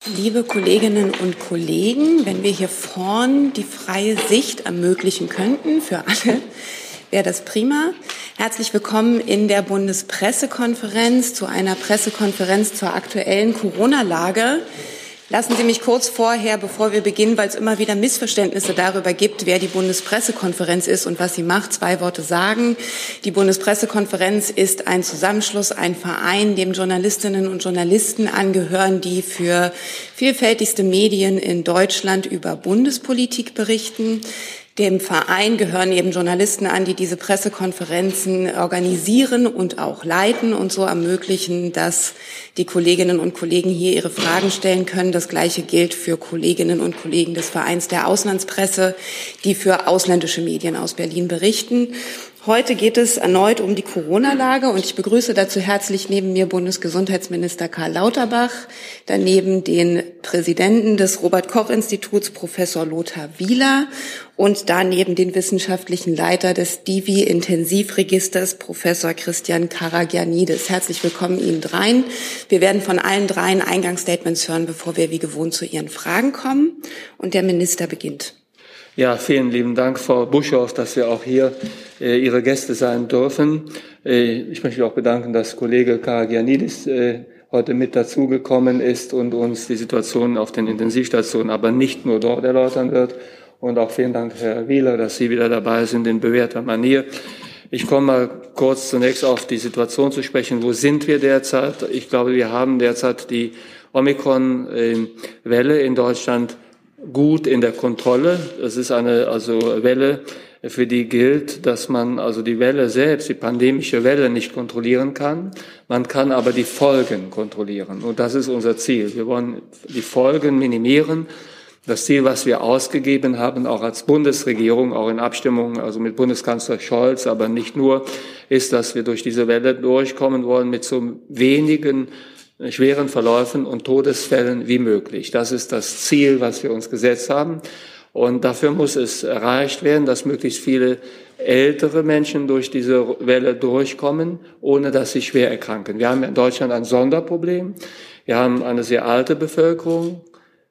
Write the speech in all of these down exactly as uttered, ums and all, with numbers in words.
Liebe Kolleginnen und Kollegen, wenn wir hier vorn die freie Sicht ermöglichen könnten für alle, wäre das prima. Herzlich willkommen in der Bundespressekonferenz zu einer Pressekonferenz zur aktuellen Corona-Lage. Lassen Sie mich kurz vorher, bevor wir beginnen, weil es immer wieder Missverständnisse darüber gibt, wer die Bundespressekonferenz ist und was sie macht, zwei Worte sagen. Die Bundespressekonferenz ist ein Zusammenschluss, ein Verein, dem Journalistinnen und Journalisten angehören, die für vielfältigste Medien in Deutschland über Bundespolitik berichten. Dem Verein gehören eben Journalisten an, die diese Pressekonferenzen organisieren und auch leiten und so ermöglichen, dass die Kolleginnen und Kollegen hier ihre Fragen stellen können. Das Gleiche gilt für Kolleginnen und Kollegen des Vereins der Auslandspresse, die für ausländische Medien aus Berlin berichten. Heute geht es erneut um die Corona-Lage und ich begrüße dazu herzlich neben mir Bundesgesundheitsminister Karl Lauterbach, daneben den Präsidenten des Robert-Koch-Instituts, Professor Lothar Wieler, und daneben den wissenschaftlichen Leiter des Divi-Intensivregisters, Professor Christian Karagianidis. Herzlich willkommen Ihnen dreien. Wir werden von allen dreien Eingangsstatements hören, bevor wir wie gewohnt zu Ihren Fragen kommen. Und der Minister beginnt. Ja, vielen lieben Dank, Frau Buschhoff, dass wir auch hier äh, Ihre Gäste sein dürfen. Äh, ich möchte mich auch bedanken, dass Kollege Karagianidis äh, heute mit dazugekommen ist und uns die Situation auf den Intensivstationen, aber nicht nur dort erläutern wird. Und auch vielen Dank, Herr Wieler, dass Sie wieder dabei sind in bewährter Manier. Ich komme mal kurz zunächst auf die Situation zu sprechen. Wo sind wir derzeit? Ich glaube, wir haben derzeit die Omikron-Welle in Deutschland gut in der Kontrolle. Das ist eine also Welle, für die gilt, dass man also die Welle selbst, die pandemische Welle nicht kontrollieren kann. Man kann aber die Folgen kontrollieren. Und das ist unser Ziel. Wir wollen die Folgen minimieren. Das Ziel, was wir ausgegeben haben, auch als Bundesregierung, auch in Abstimmung, also mit Bundeskanzler Scholz, aber nicht nur, ist, dass wir durch diese Welle durchkommen wollen mit so wenigen schweren Verläufen und Todesfällen wie möglich. Das ist das Ziel, was wir uns gesetzt haben. Und dafür muss es erreicht werden, dass möglichst viele ältere Menschen durch diese Welle durchkommen, ohne dass sie schwer erkranken. Wir haben in Deutschland ein Sonderproblem. Wir haben eine sehr alte Bevölkerung,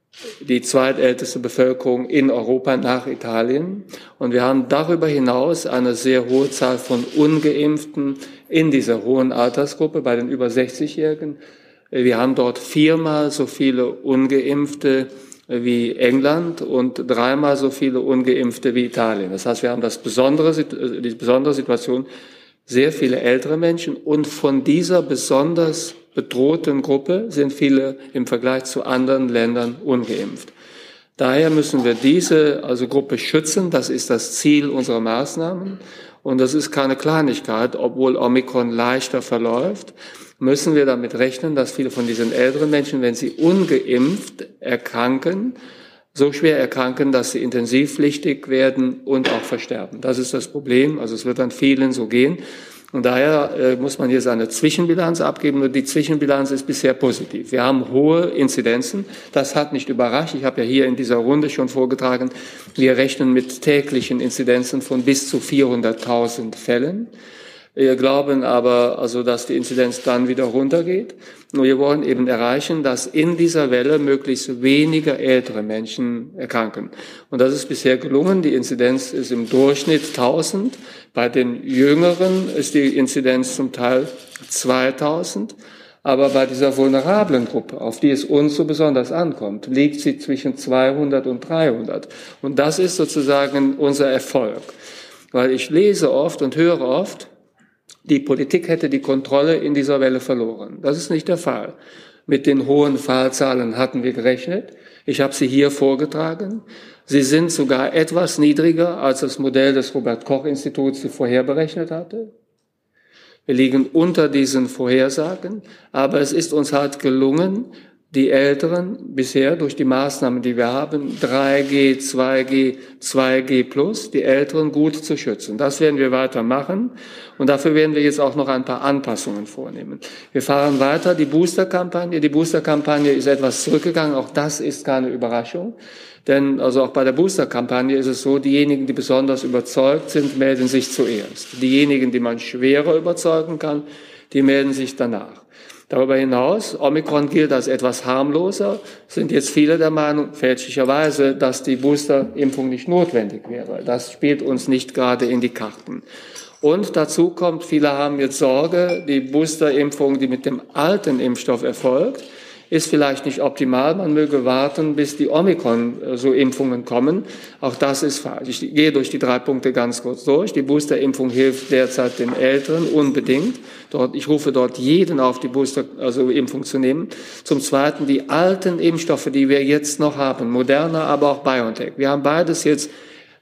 die zweitälteste Bevölkerung in Europa nach Italien. Und wir haben darüber hinaus eine sehr hohe Zahl von Ungeimpften in dieser hohen Altersgruppe bei den über sechzig-Jährigen. Wir haben dort viermal so viele Ungeimpfte wie England und dreimal so viele Ungeimpfte wie Italien. Das heißt, wir haben das besondere, die besondere Situation, sehr viele ältere Menschen, und von dieser besonders bedrohten Gruppe sind viele im Vergleich zu anderen Ländern ungeimpft. Daher müssen wir diese also Gruppe schützen. Das ist das Ziel unserer Maßnahmen. Und das ist keine Kleinigkeit, obwohl Omikron leichter verläuft, müssen wir damit rechnen, dass viele von diesen älteren Menschen, wenn sie ungeimpft erkranken, so schwer erkranken, dass sie intensivpflichtig werden und auch versterben. Das ist das Problem. Also es wird an vielen so gehen. Und daher äh, muss man jetzt eine Zwischenbilanz abgeben. Und die Zwischenbilanz ist bisher positiv. Wir haben hohe Inzidenzen. Das hat nicht überrascht. Ich habe ja hier in dieser Runde schon vorgetragen, wir rechnen mit täglichen Inzidenzen von bis zu vierhunderttausend Fällen. Wir glauben aber, also, dass die Inzidenz dann wieder runtergeht. Und wir wollen eben erreichen, dass in dieser Welle möglichst weniger ältere Menschen erkranken. Und das ist bisher gelungen. Die Inzidenz ist im Durchschnitt tausend. Bei den Jüngeren ist die Inzidenz zum Teil zweitausend. Aber bei dieser vulnerablen Gruppe, auf die es uns so besonders ankommt, liegt sie zwischen zweihundert und dreihundert. Und das ist sozusagen unser Erfolg. Weil ich lese oft und höre oft, die Politik hätte die Kontrolle in dieser Welle verloren. Das ist nicht der Fall. Mit den hohen Fallzahlen hatten wir gerechnet. Ich habe sie hier vorgetragen. Sie sind sogar etwas niedriger, als das Modell des Robert-Koch-Instituts sie vorher berechnet hatte. Wir liegen unter diesen Vorhersagen, aber es ist uns halt gelungen, die Älteren bisher durch die Maßnahmen, die wir haben, drei G, zwei G, zwei G plus, die Älteren gut zu schützen. Das werden wir weitermachen und dafür werden wir jetzt auch noch ein paar Anpassungen vornehmen. Wir fahren weiter die Booster-Kampagne. Die Booster-Kampagne ist etwas zurückgegangen, auch das ist keine Überraschung. Denn also auch bei der Booster-Kampagne ist es so, diejenigen, die besonders überzeugt sind, melden sich zuerst. Diejenigen, die man schwerer überzeugen kann, die melden sich danach. Darüber hinaus, Omikron gilt als etwas harmloser, sind jetzt viele der Meinung, fälschlicherweise, dass die Boosterimpfung nicht notwendig wäre. Das spielt uns nicht gerade in die Karten. Und dazu kommt, viele haben jetzt Sorge, die Boosterimpfung, die mit dem alten Impfstoff erfolgt, ist vielleicht nicht optimal. Man möge warten, bis die Omikron-Impfungen kommen. Auch das ist falsch. Ich gehe durch die drei Punkte ganz kurz durch. Die Boosterimpfung hilft derzeit den Älteren unbedingt. Dort, ich rufe dort jeden auf, die Booster, also Impfung zu nehmen. Zum Zweiten die alten Impfstoffe, die wir jetzt noch haben, Moderna, aber auch BioNTech. Wir haben beides jetzt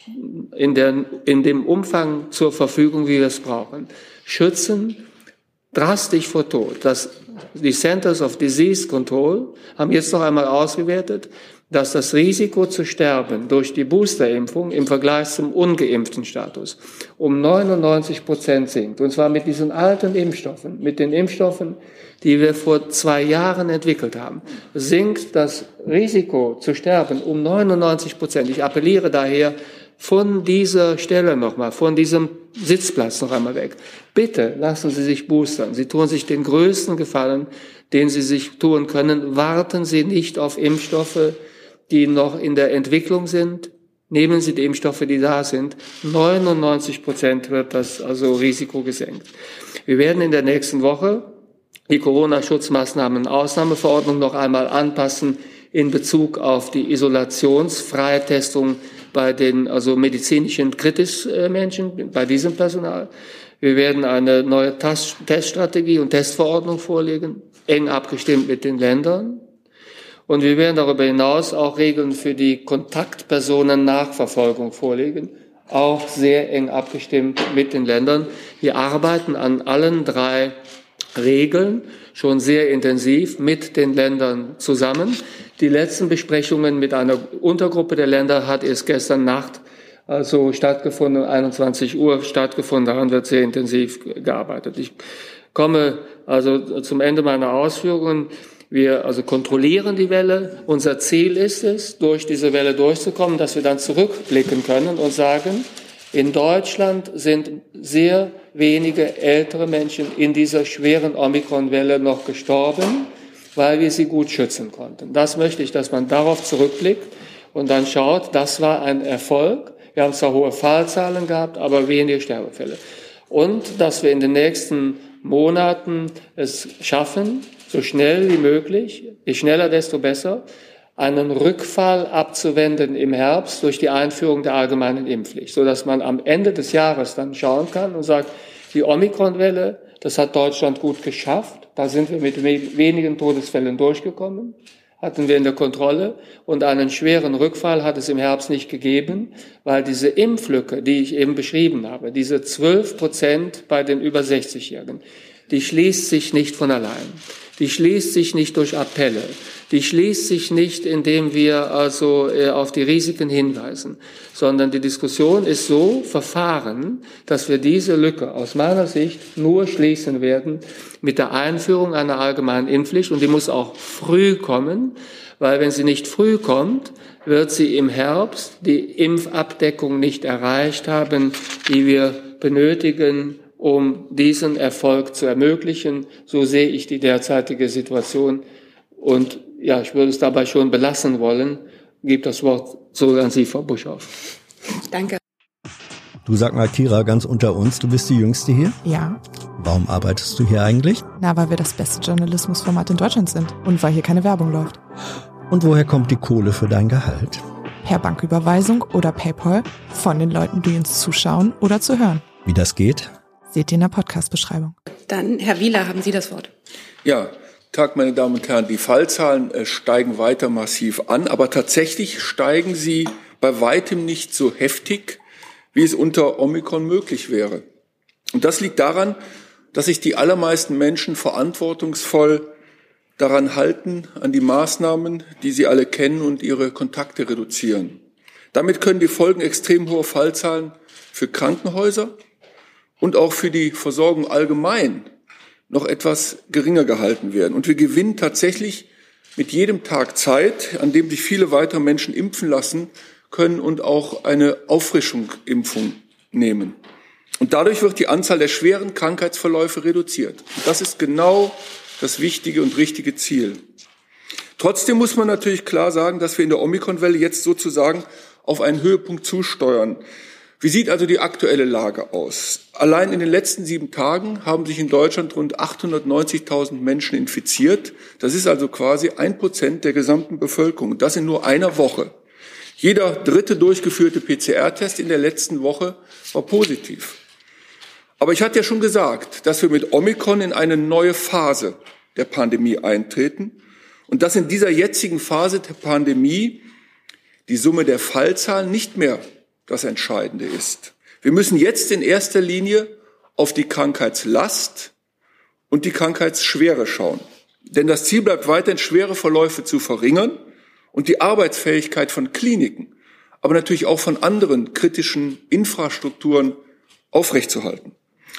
in, der, in dem Umfang zur Verfügung, wie wir es brauchen. Schützen drastisch vor Tod. Das Die Centers of Disease Control haben jetzt noch einmal ausgewertet, dass das Risiko zu sterben durch die Boosterimpfung im Vergleich zum ungeimpften Status um neunundneunzig Prozent sinkt. Und zwar mit diesen alten Impfstoffen, mit den Impfstoffen, die wir vor zwei Jahren entwickelt haben, sinkt das Risiko zu sterben um neunundneunzig Prozent. Ich appelliere daher, von dieser Stelle nochmal, von diesem Sitzplatz noch einmal weg. Bitte lassen Sie sich boostern. Sie tun sich den größten Gefallen, den Sie sich tun können. Warten Sie nicht auf Impfstoffe, die noch in der Entwicklung sind. Nehmen Sie die Impfstoffe, die da sind. neunundneunzig Prozent wird das also Risiko gesenkt. Wir werden in der nächsten Woche die Corona-Schutzmaßnahmen-Ausnahmeverordnung noch einmal anpassen in Bezug auf die Isolationsfreitestung bei den also medizinischen Kritischmenschen, bei diesem Personal. Wir werden eine neue Teststrategie und Testverordnung vorlegen, eng abgestimmt mit den Ländern. Und wir werden darüber hinaus auch Regeln für die Kontaktpersonen-Nachverfolgung vorlegen, auch sehr eng abgestimmt mit den Ländern. Wir arbeiten an allen drei Regeln schon sehr intensiv mit den Ländern zusammen. Die letzten Besprechungen mit einer Untergruppe der Länder hat erst gestern Nacht also stattgefunden, einundzwanzig Uhr stattgefunden. Daran wird sehr intensiv gearbeitet. Ich komme also zum Ende meiner Ausführungen. Wir also kontrollieren die Welle. Unser Ziel ist es, durch diese Welle durchzukommen, dass wir dann zurückblicken können und sagen, in Deutschland sind sehr wenige ältere Menschen in dieser schweren Omikron-Welle noch gestorben, weil wir sie gut schützen konnten. Das möchte ich, dass man darauf zurückblickt und dann schaut, das war ein Erfolg. Wir haben zwar hohe Fallzahlen gehabt, aber wenige Sterbefälle. Und dass wir in den nächsten Monaten es schaffen, so schnell wie möglich, je schneller, desto besser, einen Rückfall abzuwenden im Herbst durch die Einführung der allgemeinen Impfpflicht, sodass man am Ende des Jahres dann schauen kann und sagt, die Omikron-Welle, das hat Deutschland gut geschafft, da sind wir mit wenigen Todesfällen durchgekommen, hatten wir in der Kontrolle, und einen schweren Rückfall hat es im Herbst nicht gegeben, weil diese Impflücke, die ich eben beschrieben habe, diese zwölf Prozent bei den über sechzig-Jährigen, die schließt sich nicht von allein. Die schließt sich nicht durch Appelle. Die schließt sich nicht, indem wir also äh, auf die Risiken hinweisen, sondern die Diskussion ist so verfahren, dass wir diese Lücke aus meiner Sicht nur schließen werden mit der Einführung einer allgemeinen Impfpflicht, und die muss auch früh kommen, weil wenn sie nicht früh kommt, wird sie im Herbst die Impfabdeckung nicht erreicht haben, die wir benötigen, um diesen Erfolg zu ermöglichen. So sehe ich die derzeitige Situation. Und ja, ich würde es dabei schon belassen wollen. Ich gebe das Wort so an Sie, Frau Buschhoff. Danke. Du, sag mal, Kira, ganz unter uns, du bist die Jüngste hier? Ja. Warum arbeitest du hier eigentlich? Na, weil wir das beste Journalismusformat in Deutschland sind und weil hier keine Werbung läuft. Und woher kommt die Kohle für dein Gehalt? Per Banküberweisung oder PayPal von den Leuten, die uns zuschauen oder zu hören. Wie das geht? Seht ihr in der Podcast-Beschreibung. Dann, Herr Wieler, haben Sie das Wort. Ja, Tag, meine Damen und Herren. Die Fallzahlen äh, steigen weiter massiv an, aber tatsächlich steigen sie bei weitem nicht so heftig, wie es unter Omikron möglich wäre. Und das liegt daran, dass sich die allermeisten Menschen verantwortungsvoll daran halten, an die Maßnahmen, die sie alle kennen, und ihre Kontakte reduzieren. Damit können die Folgen extrem hoher Fallzahlen für Krankenhäuser und auch für die Versorgung allgemein noch etwas geringer gehalten werden. Und wir gewinnen tatsächlich mit jedem Tag Zeit, an dem sich viele weitere Menschen impfen lassen können und auch eine Auffrischungsimpfung nehmen. Und dadurch wird die Anzahl der schweren Krankheitsverläufe reduziert. Und das ist genau das wichtige und richtige Ziel. Trotzdem muss man natürlich klar sagen, dass wir in der Omikron-Welle jetzt sozusagen auf einen Höhepunkt zusteuern. Wie sieht also die aktuelle Lage aus? Allein in den letzten sieben Tagen haben sich in Deutschland rund achthundertneunzigtausend Menschen infiziert. Das ist also quasi ein Prozent der gesamten Bevölkerung. Das in nur einer Woche. Jeder dritte durchgeführte P C R-Test in der letzten Woche war positiv. Aber ich hatte ja schon gesagt, dass wir mit Omikron in eine neue Phase der Pandemie eintreten und dass in dieser jetzigen Phase der Pandemie die Summe der Fallzahlen nicht mehr das Entscheidende ist. Wir müssen jetzt in erster Linie auf die Krankheitslast und die Krankheitsschwere schauen. Denn das Ziel bleibt weiterhin, schwere Verläufe zu verringern und die Arbeitsfähigkeit von Kliniken, aber natürlich auch von anderen kritischen Infrastrukturen aufrechtzuerhalten.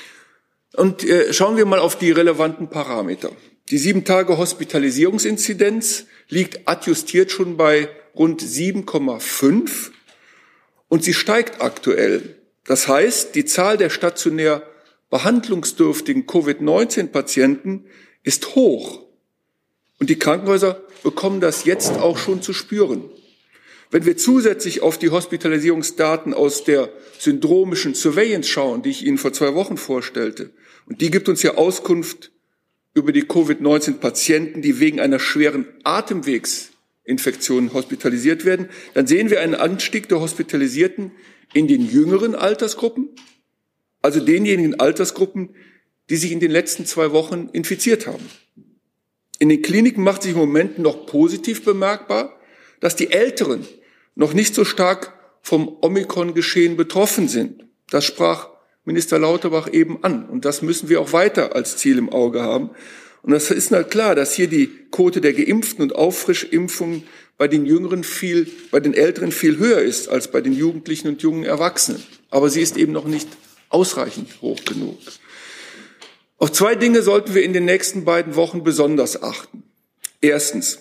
Und äh, schauen wir mal auf die relevanten Parameter. Die sieben Tage Hospitalisierungsinzidenz liegt adjustiert schon bei rund sieben Komma fünf und sie steigt aktuell. Das heißt, die Zahl der stationär behandlungsdürftigen Covid neunzehn Patienten ist hoch. Und die Krankenhäuser bekommen das jetzt auch schon zu spüren. Wenn wir zusätzlich auf die Hospitalisierungsdaten aus der syndromischen Surveillance schauen, die ich Ihnen vor zwei Wochen vorstellte, und die gibt uns ja Auskunft über die Covid neunzehn Patienten, die wegen einer schweren Atemwegsinfektion hospitalisiert werden, dann sehen wir einen Anstieg der Hospitalisierten in den jüngeren Altersgruppen, also denjenigen Altersgruppen, die sich in den letzten zwei Wochen infiziert haben. In den Kliniken macht sich im Moment noch positiv bemerkbar, dass die Älteren noch nicht so stark vom Omikron-Geschehen betroffen sind. Das sprach Minister Lauterbach eben an. Und das müssen wir auch weiter als Ziel im Auge haben. Und das ist halt klar, dass hier die Quote der Geimpften und Auffrischimpfungen bei den Jüngeren viel, bei den Älteren viel höher ist als bei den Jugendlichen und jungen Erwachsenen. Aber sie ist eben noch nicht ausreichend hoch genug. Auf zwei Dinge sollten wir in den nächsten beiden Wochen besonders achten. Erstens,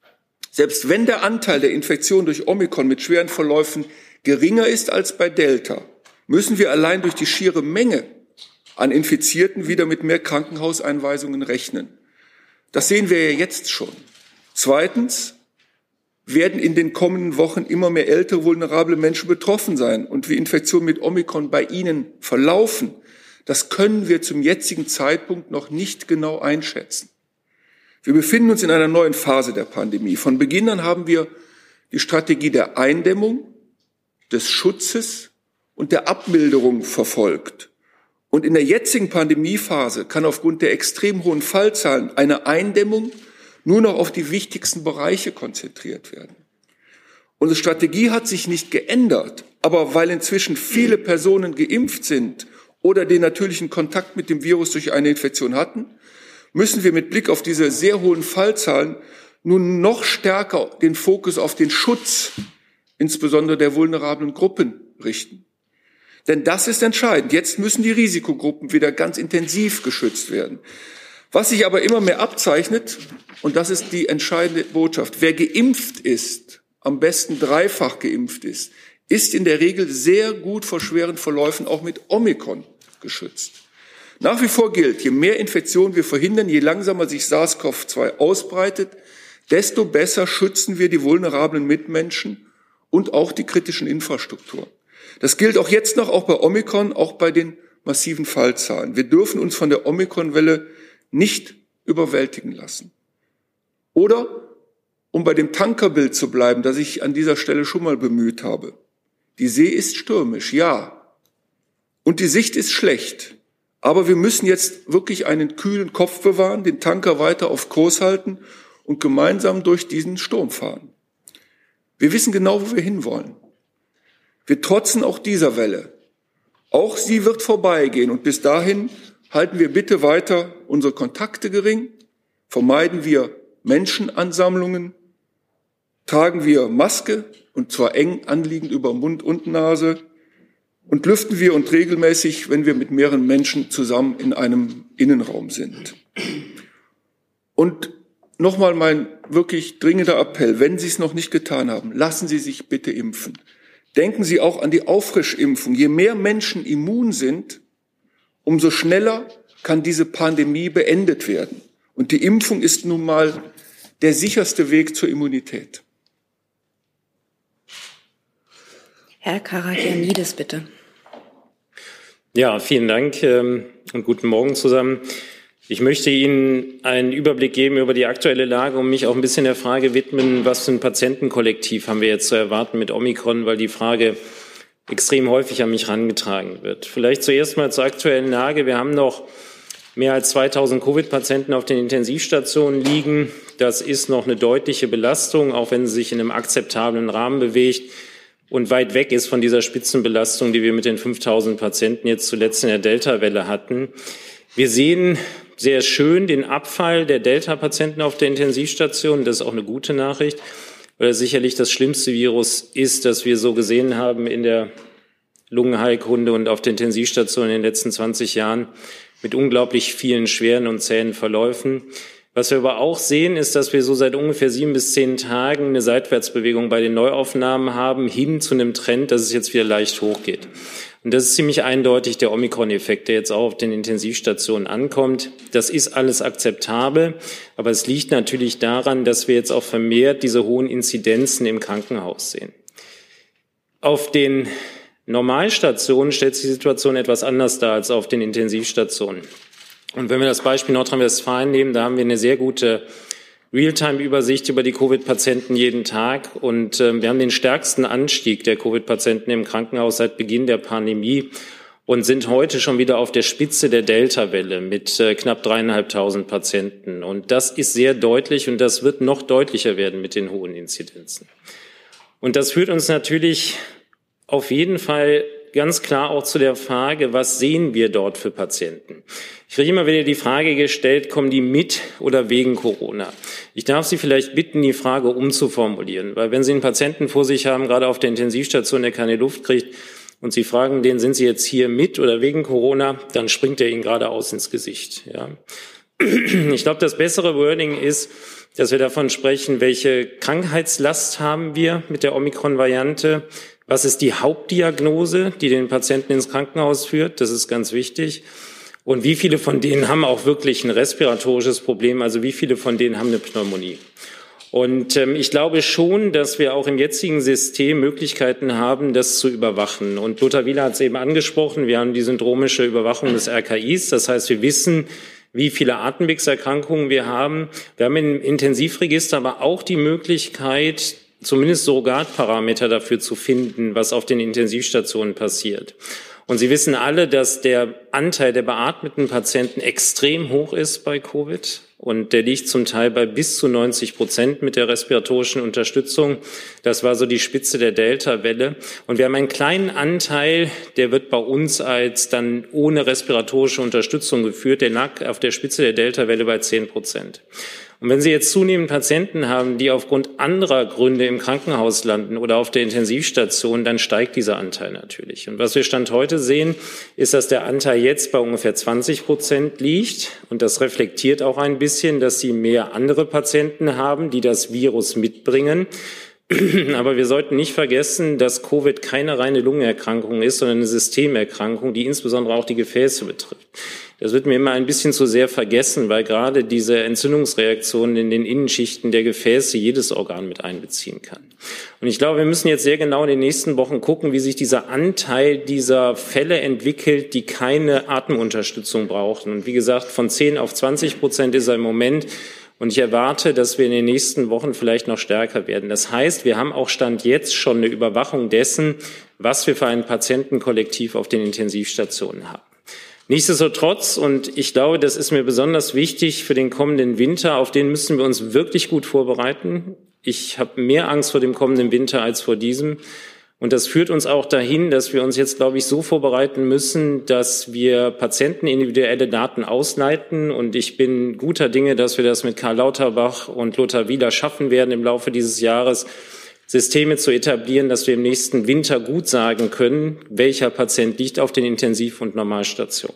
selbst wenn der Anteil der Infektion durch Omikron mit schweren Verläufen geringer ist als bei Delta, müssen wir allein durch die schiere Menge an Infizierten wieder mit mehr Krankenhauseinweisungen rechnen. Das sehen wir ja jetzt schon. Zweitens werden in den kommenden Wochen immer mehr ältere, vulnerable Menschen betroffen sein. Und wie Infektionen mit Omikron bei ihnen verlaufen, das können wir zum jetzigen Zeitpunkt noch nicht genau einschätzen. Wir befinden uns in einer neuen Phase der Pandemie. Von Beginn an haben wir die Strategie der Eindämmung, des Schutzes und der Abmilderung verfolgt. Und in der jetzigen Pandemiephase kann aufgrund der extrem hohen Fallzahlen eine Eindämmung nur noch auf die wichtigsten Bereiche konzentriert werden. Unsere Strategie hat sich nicht geändert, aber weil inzwischen viele Personen geimpft sind oder den natürlichen Kontakt mit dem Virus durch eine Infektion hatten, müssen wir mit Blick auf diese sehr hohen Fallzahlen nun noch stärker den Fokus auf den Schutz, insbesondere der vulnerablen Gruppen, richten. Denn das ist entscheidend. Jetzt müssen die Risikogruppen wieder ganz intensiv geschützt werden. Was sich aber immer mehr abzeichnet, und das ist die entscheidende Botschaft, wer geimpft ist, am besten dreifach geimpft ist, ist in der Regel sehr gut vor schweren Verläufen auch mit Omikron geschützt. Nach wie vor gilt, je mehr Infektionen wir verhindern, je langsamer sich SARS-C o V zwei ausbreitet, desto besser schützen wir die vulnerablen Mitmenschen und auch die kritischen Infrastrukturen. Das gilt auch jetzt noch, auch bei Omikron, auch bei den massiven Fallzahlen. Wir dürfen uns von der Omikron-Welle nicht überwältigen lassen. Oder, um bei dem Tankerbild zu bleiben, das ich an dieser Stelle schon mal bemüht habe, die See ist stürmisch, ja, und die Sicht ist schlecht. Aber wir müssen jetzt wirklich einen kühlen Kopf bewahren, den Tanker weiter auf Kurs halten und gemeinsam durch diesen Sturm fahren. Wir wissen genau, wo wir hinwollen. Wir trotzen auch dieser Welle. Auch sie wird vorbeigehen und bis dahin halten wir bitte weiter unsere Kontakte gering, vermeiden wir Menschenansammlungen, tragen wir Maske und zwar eng anliegend über Mund und Nase und lüften wir und regelmäßig, wenn wir mit mehreren Menschen zusammen in einem Innenraum sind. Und nochmal mein wirklich dringender Appell, wenn Sie es noch nicht getan haben, lassen Sie sich bitte impfen. Denken Sie auch an die Auffrischimpfung. Je mehr Menschen immun sind, umso schneller kann diese Pandemie beendet werden. Und die Impfung ist nun mal der sicherste Weg zur Immunität. Herr Karagianidis, bitte. Ja, vielen Dank ähm, und guten Morgen zusammen. Ich möchte Ihnen einen Überblick geben über die aktuelle Lage und mich auch ein bisschen der Frage widmen, was für ein Patientenkollektiv haben wir jetzt zu erwarten mit Omikron, weil die Frage extrem häufig an mich herangetragen wird. Vielleicht zuerst mal zur aktuellen Lage. Wir haben noch mehr als zweitausend Covid-Patienten auf den Intensivstationen liegen. Das ist noch eine deutliche Belastung, auch wenn sie sich in einem akzeptablen Rahmen bewegt und weit weg ist von dieser Spitzenbelastung, die wir mit den fünftausend Patienten jetzt zuletzt in der Delta-Welle hatten. Wir sehen sehr schön den Abfall der Delta-Patienten auf der Intensivstation. Das ist auch eine gute Nachricht, weil das sicherlich das schlimmste Virus ist, das wir so gesehen haben in der Lungenheilkunde und auf der Intensivstation in den letzten zwanzig Jahren mit unglaublich vielen schweren und zähen Verläufen. Was wir aber auch sehen, ist, dass wir so seit ungefähr sieben bis zehn Tagen eine Seitwärtsbewegung bei den Neuaufnahmen haben, hin zu einem Trend, dass es jetzt wieder leicht hochgeht. Und das ist ziemlich eindeutig der Omikron-Effekt, der jetzt auch auf den Intensivstationen ankommt. Das ist alles akzeptabel, aber es liegt natürlich daran, dass wir jetzt auch vermehrt diese hohen Inzidenzen im Krankenhaus sehen. Auf den Normalstationen stellt sich die Situation etwas anders dar als auf den Intensivstationen. Und wenn wir das Beispiel Nordrhein-Westfalen nehmen, da haben wir eine sehr gute Realtime-Übersicht über die Covid-Patienten jeden Tag. Und äh, wir haben den stärksten Anstieg der Covid-Patienten im Krankenhaus seit Beginn der Pandemie und sind heute schon wieder auf der Spitze der Delta-Welle mit äh, knapp dreieinhalbtausend Patienten. Und das ist sehr deutlich und das wird noch deutlicher werden mit den hohen Inzidenzen. Und das führt uns natürlich auf jeden Fall ganz klar auch zu der Frage, was sehen wir dort für Patienten? Ich kriege immer wieder die Frage gestellt, kommen die mit oder wegen Corona? Ich darf Sie vielleicht bitten, die Frage umzuformulieren, weil wenn Sie einen Patienten vor sich haben, gerade auf der Intensivstation, der keine Luft kriegt, und Sie fragen den, sind Sie jetzt hier mit oder wegen Corona, dann springt er Ihnen geradeaus ins Gesicht. Ja. Ich glaube, das bessere Wording ist, dass wir davon sprechen, welche Krankheitslast haben wir mit der Omikron-Variante. Was ist die Hauptdiagnose, die den Patienten ins Krankenhaus führt? Das ist ganz wichtig. Und wie viele von denen haben auch wirklich ein respiratorisches Problem? Also wie viele von denen haben eine Pneumonie? Und ähm, ich glaube schon, dass wir auch im jetzigen System Möglichkeiten haben, das zu überwachen. Und Lothar Wieler hat es eben angesprochen. Wir haben die syndromische Überwachung des R K Is. Das heißt, wir wissen, wie viele Atemwegserkrankungen wir haben. Wir haben im Intensivregister aber auch die Möglichkeit, zumindest Surrogatparameter dafür zu finden, was auf den Intensivstationen passiert. Und Sie wissen alle, dass der Anteil der beatmeten Patienten extrem hoch ist bei Covid. Und der liegt zum Teil bei bis zu neunzig Prozent mit der respiratorischen Unterstützung. Das war so die Spitze der Delta-Welle. Und wir haben einen kleinen Anteil, der wird bei uns als dann ohne respiratorische Unterstützung geführt. Der lag auf der Spitze der Delta-Welle bei zehn Prozent. Und wenn Sie jetzt zunehmend Patienten haben, die aufgrund anderer Gründe im Krankenhaus landen oder auf der Intensivstation, dann steigt dieser Anteil natürlich. Und was wir Stand heute sehen, ist, dass der Anteil jetzt bei ungefähr zwanzig Prozent liegt. Und das reflektiert auch ein bisschen, dass Sie mehr andere Patienten haben, die das Virus mitbringen. Aber wir sollten nicht vergessen, dass Covid keine reine Lungenerkrankung ist, sondern eine Systemerkrankung, die insbesondere auch die Gefäße betrifft. Das wird mir immer ein bisschen zu sehr vergessen, weil gerade diese Entzündungsreaktionen in den Innenschichten der Gefäße jedes Organ mit einbeziehen kann. Und ich glaube, wir müssen jetzt sehr genau in den nächsten Wochen gucken, wie sich dieser Anteil dieser Fälle entwickelt, die keine Atemunterstützung brauchen. Und wie gesagt, von zehn auf zwanzig Prozent ist er im Moment. Und ich erwarte, dass wir in den nächsten Wochen vielleicht noch stärker werden. Das heißt, wir haben auch Stand jetzt schon eine Überwachung dessen, was wir für ein Patientenkollektiv auf den Intensivstationen haben. Nichtsdestotrotz, und ich glaube, das ist mir besonders wichtig für den kommenden Winter, auf den müssen wir uns wirklich gut vorbereiten. Ich habe mehr Angst vor dem kommenden Winter als vor diesem. Und das führt uns auch dahin, dass wir uns jetzt, glaube ich, so vorbereiten müssen, dass wir Patienten individuelle Daten ausleiten. Und ich bin guter Dinge, dass wir das mit Karl Lauterbach und Lothar Wieler schaffen werden im Laufe dieses Jahres, Systeme zu etablieren, dass wir im nächsten Winter gut sagen können, welcher Patient liegt auf den Intensiv- und Normalstationen.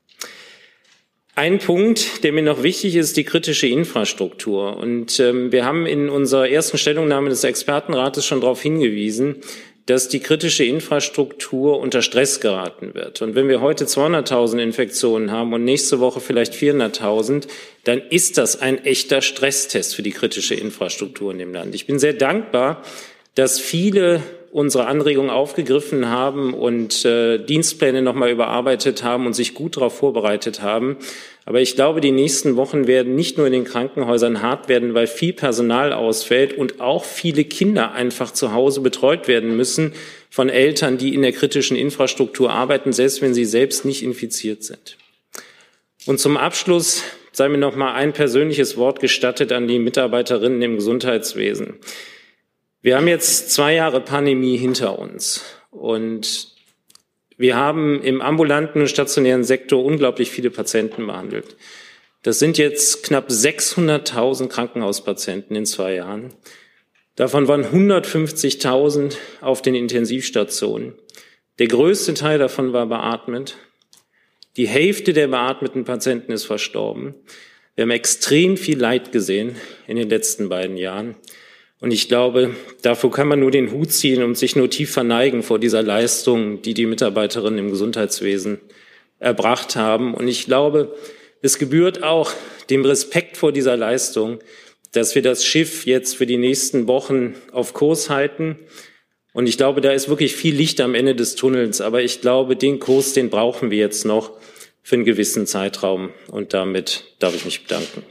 Ein Punkt, der mir noch wichtig ist, die kritische Infrastruktur. Und ähm, wir haben in unserer ersten Stellungnahme des Expertenrates schon darauf hingewiesen, dass die kritische Infrastruktur unter Stress geraten wird. Und wenn wir heute zweihunderttausend Infektionen haben und nächste Woche vielleicht vierhunderttausend, dann ist das ein echter Stresstest für die kritische Infrastruktur in dem Land. Ich bin sehr dankbar, dass viele unsere Anregungen aufgegriffen haben und äh, Dienstpläne nochmal überarbeitet haben und sich gut darauf vorbereitet haben. Aber ich glaube, die nächsten Wochen werden nicht nur in den Krankenhäusern hart werden, weil viel Personal ausfällt und auch viele Kinder einfach zu Hause betreut werden müssen von Eltern, die in der kritischen Infrastruktur arbeiten, selbst wenn sie selbst nicht infiziert sind. Und zum Abschluss sei mir noch mal ein persönliches Wort gestattet an die Mitarbeiterinnen im Gesundheitswesen. Wir haben jetzt zwei Jahre Pandemie hinter uns und wir haben im ambulanten und stationären Sektor unglaublich viele Patienten behandelt. Das sind jetzt knapp sechshunderttausend Krankenhauspatienten in zwei Jahren. Davon waren hundertfünfzigtausend auf den Intensivstationen. Der größte Teil davon war beatmet. Die Hälfte der beatmeten Patienten ist verstorben. Wir haben extrem viel Leid gesehen in den letzten beiden Jahren. Und ich glaube, dafür kann man nur den Hut ziehen und sich nur tief verneigen vor dieser Leistung, die die Mitarbeiterinnen im Gesundheitswesen erbracht haben. Und ich glaube, es gebührt auch dem Respekt vor dieser Leistung, dass wir das Schiff jetzt für die nächsten Wochen auf Kurs halten. Und ich glaube, da ist wirklich viel Licht am Ende des Tunnels. Aber ich glaube, den Kurs, den brauchen wir jetzt noch für einen gewissen Zeitraum. Und damit darf ich mich bedanken.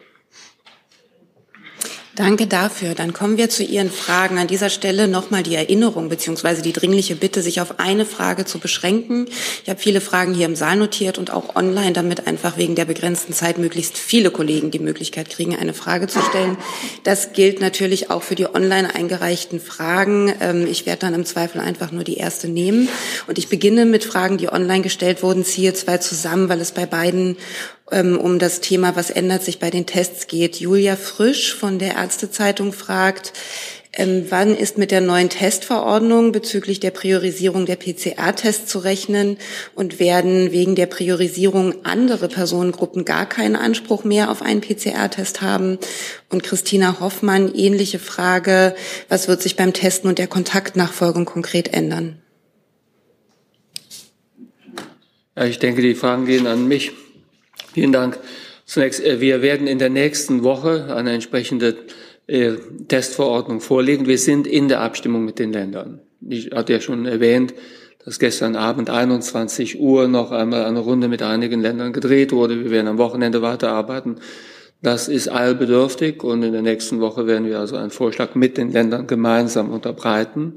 Danke dafür. Dann kommen wir zu Ihren Fragen. An dieser Stelle nochmal die Erinnerung bzw. die dringliche Bitte, sich auf eine Frage zu beschränken. Ich habe viele Fragen hier im Saal notiert und auch online, damit einfach wegen der begrenzten Zeit möglichst viele Kollegen die Möglichkeit kriegen, eine Frage zu stellen. Das gilt natürlich auch für die online eingereichten Fragen. Ich werde dann im Zweifel einfach nur die erste nehmen. Und ich beginne mit Fragen, die online gestellt wurden, ziehe zwei zusammen, weil es bei beiden um das Thema, was ändert sich bei den Tests geht. Julia Frisch von der Ärztezeitung fragt, ähm, wann ist mit der neuen Testverordnung bezüglich der Priorisierung der P C R-Tests zu rechnen und werden wegen der Priorisierung andere Personengruppen gar keinen Anspruch mehr auf einen P C R-Test haben? Und Christina Hoffmann, ähnliche Frage, was wird sich beim Testen und der Kontaktnachfolgung konkret ändern? Ja, ich denke, die Fragen gehen an mich. Vielen Dank. Zunächst, wir werden in der nächsten Woche eine entsprechende äh, Testverordnung vorlegen. Wir sind in der Abstimmung mit den Ländern. Ich hatte ja schon erwähnt, dass gestern Abend einundzwanzig Uhr noch einmal eine Runde mit einigen Ländern gedreht wurde. Wir werden am Wochenende weiterarbeiten. Das ist eilbedürftig und in der nächsten Woche werden wir also einen Vorschlag mit den Ländern gemeinsam unterbreiten.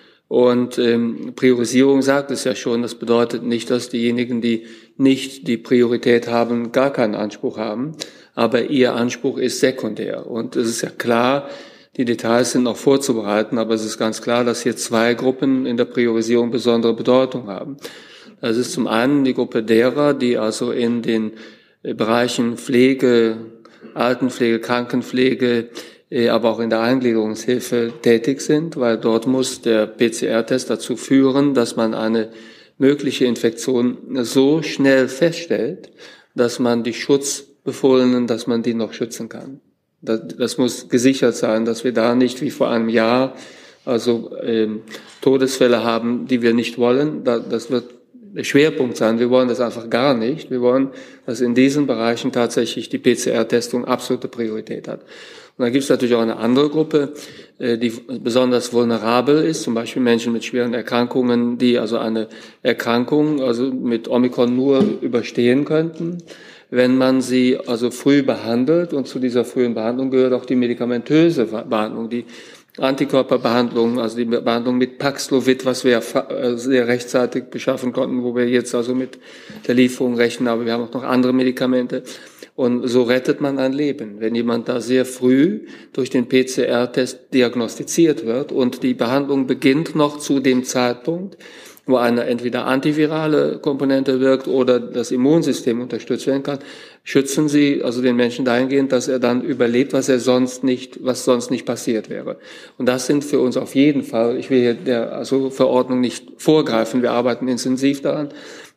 Und ähm, Priorisierung sagt es ja schon, das bedeutet nicht, dass diejenigen, die nicht die Priorität haben, gar keinen Anspruch haben, aber ihr Anspruch ist sekundär. Und es ist ja klar, die Details sind noch vorzubereiten, aber es ist ganz klar, dass hier zwei Gruppen in der Priorisierung besondere Bedeutung haben. Das ist zum einen die Gruppe derer, die also in den Bereichen Pflege, Altenpflege, Krankenpflege, aber auch in der Eingliederungshilfe tätig sind, weil dort muss der P C R-Test dazu führen, dass man eine mögliche Infektion so schnell feststellt, dass man die Schutzbefohlenen, dass man die noch schützen kann. Das, das muss gesichert sein, dass wir da nicht wie vor einem Jahr also ähm, Todesfälle haben, die wir nicht wollen. Da, das wird der Schwerpunkt sein. Wir wollen das einfach gar nicht. Wir wollen, dass in diesen Bereichen tatsächlich die P C R-Testung absolute Priorität hat. Und dann gibt es natürlich auch eine andere Gruppe, die besonders vulnerabel ist, zum Beispiel Menschen mit schweren Erkrankungen, die also eine Erkrankung also mit Omikron nur überstehen könnten, wenn man sie also früh behandelt. Und zu dieser frühen Behandlung gehört auch die medikamentöse Behandlung, die Antikörperbehandlung, also die Behandlung mit Paxlovid, was wir sehr rechtzeitig beschaffen konnten, wo wir jetzt also mit der Lieferung rechnen, aber wir haben auch noch andere Medikamente. Und so rettet man ein Leben, wenn jemand da sehr früh durch den P C R-Test diagnostiziert wird und die Behandlung beginnt noch zu dem Zeitpunkt, wo eine entweder antivirale Komponente wirkt oder das Immunsystem unterstützt werden kann, schützen Sie also den Menschen dahingehend, dass er dann überlebt, was er sonst nicht, was sonst nicht passiert wäre. Und das sind für uns auf jeden Fall, ich will hier der also Verordnung nicht vorgreifen, wir arbeiten intensiv daran,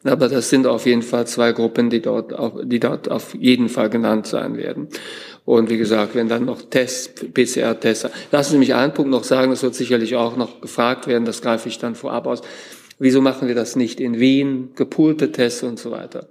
Aber das sind auf jeden Fall zwei Gruppen, die dort, auf, die dort auf jeden Fall genannt sein werden. Und wie gesagt, wenn dann noch Tests, P C R-Tests, lassen Sie mich einen Punkt noch sagen, das wird sicherlich auch noch gefragt werden, das greife ich dann vorab aus. Wieso machen wir das nicht in Wien, gepoolte Tests und so weiter?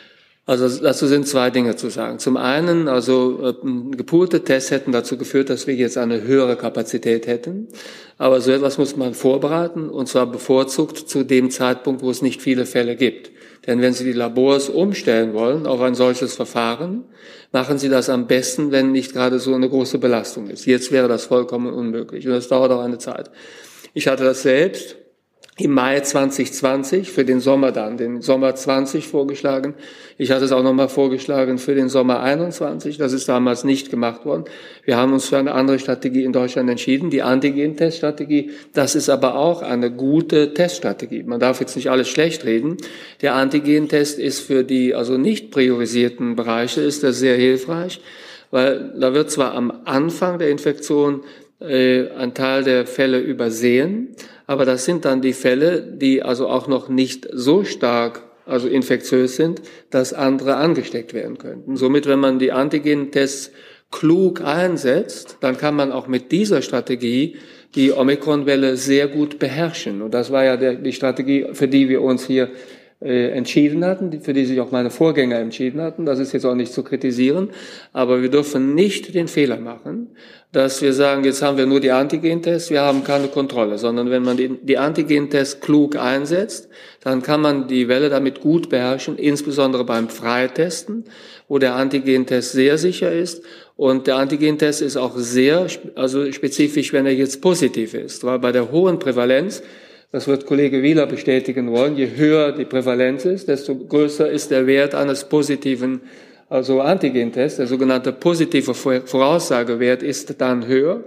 Also dazu sind zwei Dinge zu sagen. Zum einen, also gepoolte Tests hätten dazu geführt, dass wir jetzt eine höhere Kapazität hätten. Aber so etwas muss man vorbereiten, und zwar bevorzugt zu dem Zeitpunkt, wo es nicht viele Fälle gibt. Denn wenn Sie die Labors umstellen wollen auf ein solches Verfahren, machen Sie das am besten, wenn nicht gerade so eine große Belastung ist. Jetzt wäre das vollkommen unmöglich, und das dauert auch eine Zeit. Ich hatte das selbst im Mai zwanzig zwanzig für den Sommer dann, den Sommer zwanzig vorgeschlagen. Ich hatte es auch nochmal vorgeschlagen für den Sommer einundzwanzig. Das ist damals nicht gemacht worden. Wir haben uns für eine andere Strategie in Deutschland entschieden, die Antigen-Teststrategie. Das ist aber auch eine gute Teststrategie. Man darf jetzt nicht alles schlecht reden. Der Antigen-Test ist für die also nicht priorisierten Bereiche ist das sehr hilfreich, weil da wird zwar am Anfang der Infektion äh, ein Teil der Fälle übersehen, aber das sind dann die Fälle, die also auch noch nicht so stark, also infektiös sind, dass andere angesteckt werden könnten. Somit, wenn man die Antigen-Tests klug einsetzt, dann kann man auch mit dieser Strategie die Omikron-Welle sehr gut beherrschen. Und das war ja der, die Strategie, für die wir uns hier äh, entschieden hatten, die, für die sich auch meine Vorgänger entschieden hatten. Das ist jetzt auch nicht zu kritisieren. Aber wir dürfen nicht den Fehler machen, dass wir sagen, jetzt haben wir nur die Antigen-Tests, wir haben keine Kontrolle, sondern wenn man die, die Antigen-Tests klug einsetzt, dann kann man die Welle damit gut beherrschen, insbesondere beim Freitesten, wo der Antigen-Test sehr sicher ist. Und der Antigen-Test ist auch sehr also spezifisch, wenn er jetzt positiv ist, weil bei der hohen Prävalenz, das wird Kollege Wieler bestätigen wollen, je höher die Prävalenz ist, desto größer ist der Wert eines positiven Also Antigen-Test, der sogenannte positive Voraussagewert ist dann höher.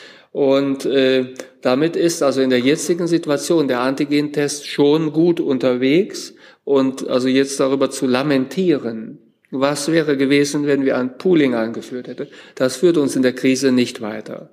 Und äh, damit ist also in der jetzigen Situation der Antigen-Test schon gut unterwegs. Und also jetzt darüber zu lamentieren, was wäre gewesen, wenn wir ein Pooling eingeführt hätten, das führt uns in der Krise nicht weiter.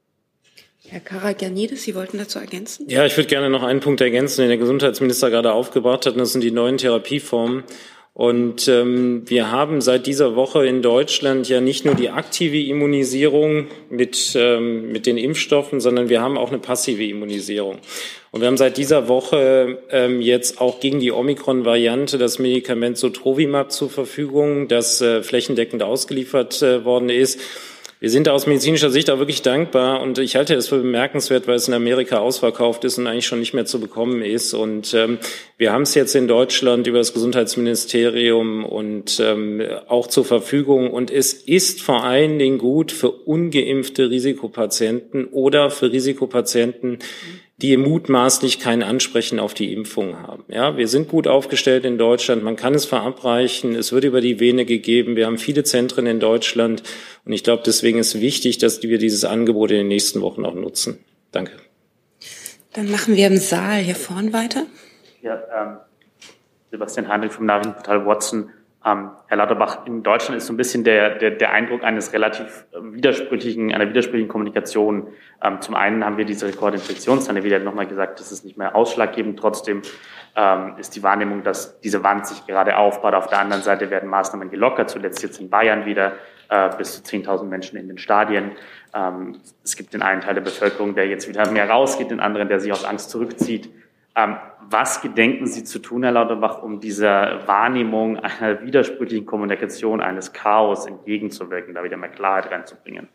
Herr Karagianidis, Sie wollten dazu ergänzen? Ja, ich würde gerne noch einen Punkt ergänzen, den der Gesundheitsminister gerade aufgebracht hat, und das sind die neuen Therapieformen. Und ähm, wir haben seit dieser Woche in Deutschland ja nicht nur die aktive Immunisierung mit, ähm, mit den Impfstoffen, sondern wir haben auch eine passive Immunisierung. Und wir haben seit dieser Woche ähm, jetzt auch gegen die Omikron-Variante das Medikament Sotrovimab zur Verfügung, das äh, flächendeckend ausgeliefert äh, worden ist. Wir sind da aus medizinischer Sicht auch wirklich dankbar, und ich halte es für bemerkenswert, weil es in Amerika ausverkauft ist und eigentlich schon nicht mehr zu bekommen ist. Und ähm, wir haben es jetzt in Deutschland über das Gesundheitsministerium und ähm, auch zur Verfügung. Und es ist vor allen Dingen gut für ungeimpfte Risikopatienten oder für Risikopatienten, die mutmaßlich kein Ansprechen auf die Impfung haben. Ja, wir sind gut aufgestellt in Deutschland. Man kann es verabreichen. Es wird über die Vene gegeben. Wir haben viele Zentren in Deutschland. Und ich glaube, deswegen ist wichtig, dass wir dieses Angebot in den nächsten Wochen auch nutzen. Danke. Dann machen wir im Saal hier vorn weiter. Ja, ähm, Sebastian Heinrich vom Nachrichtenportal Watson. Ähm, Herr Lauterbach, in Deutschland ist so ein bisschen der, der, der Eindruck eines relativ widersprüchlichen, einer widersprüchlichen Kommunikation. Ähm, zum einen haben wir diese Rekordinfektionszahlen, wie nochmal gesagt, das ist nicht mehr ausschlaggebend. Trotzdem ähm, ist die Wahrnehmung, dass diese Wand sich gerade aufbaut. Auf der anderen Seite werden Maßnahmen gelockert, zuletzt jetzt in Bayern wieder, äh, bis zu zehntausend Menschen in den Stadien. Ähm, es gibt den einen Teil der Bevölkerung, der jetzt wieder mehr rausgeht, den anderen, der sich aus Angst zurückzieht. Ähm, was gedenken Sie zu tun, Herr Lauterbach, um dieser Wahrnehmung einer widersprüchlichen Kommunikation, eines Chaos entgegenzuwirken, da wieder mehr Klarheit reinzubringen?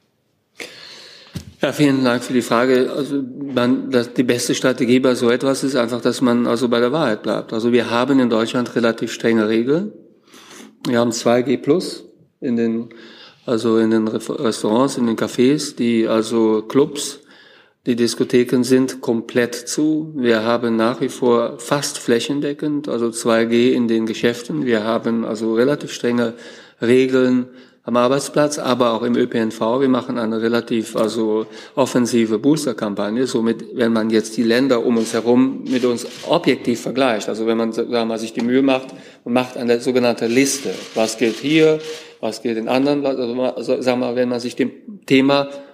Ja, vielen Dank für die Frage. Also man, das, die beste Strategie bei so etwas ist einfach, dass man also bei der Wahrheit bleibt. Also wir haben in Deutschland relativ strenge Regeln. Wir haben zwei G plus in den, also in den Restaurants, in den Cafés, die also Clubs. Die Diskotheken sind komplett zu. Wir haben nach wie vor fast flächendeckend, also zwei G in den Geschäften. Wir haben also relativ strenge Regeln am Arbeitsplatz, aber auch im Ö P N V. Wir machen eine relativ also offensive Boosterkampagne. Somit, wenn man jetzt die Länder um uns herum mit uns objektiv vergleicht, also wenn man, sagen wir mal, sich die Mühe macht und macht eine sogenannte Liste, was gilt hier, was gilt in anderen, also sagen wir mal, wenn man sich dem Thema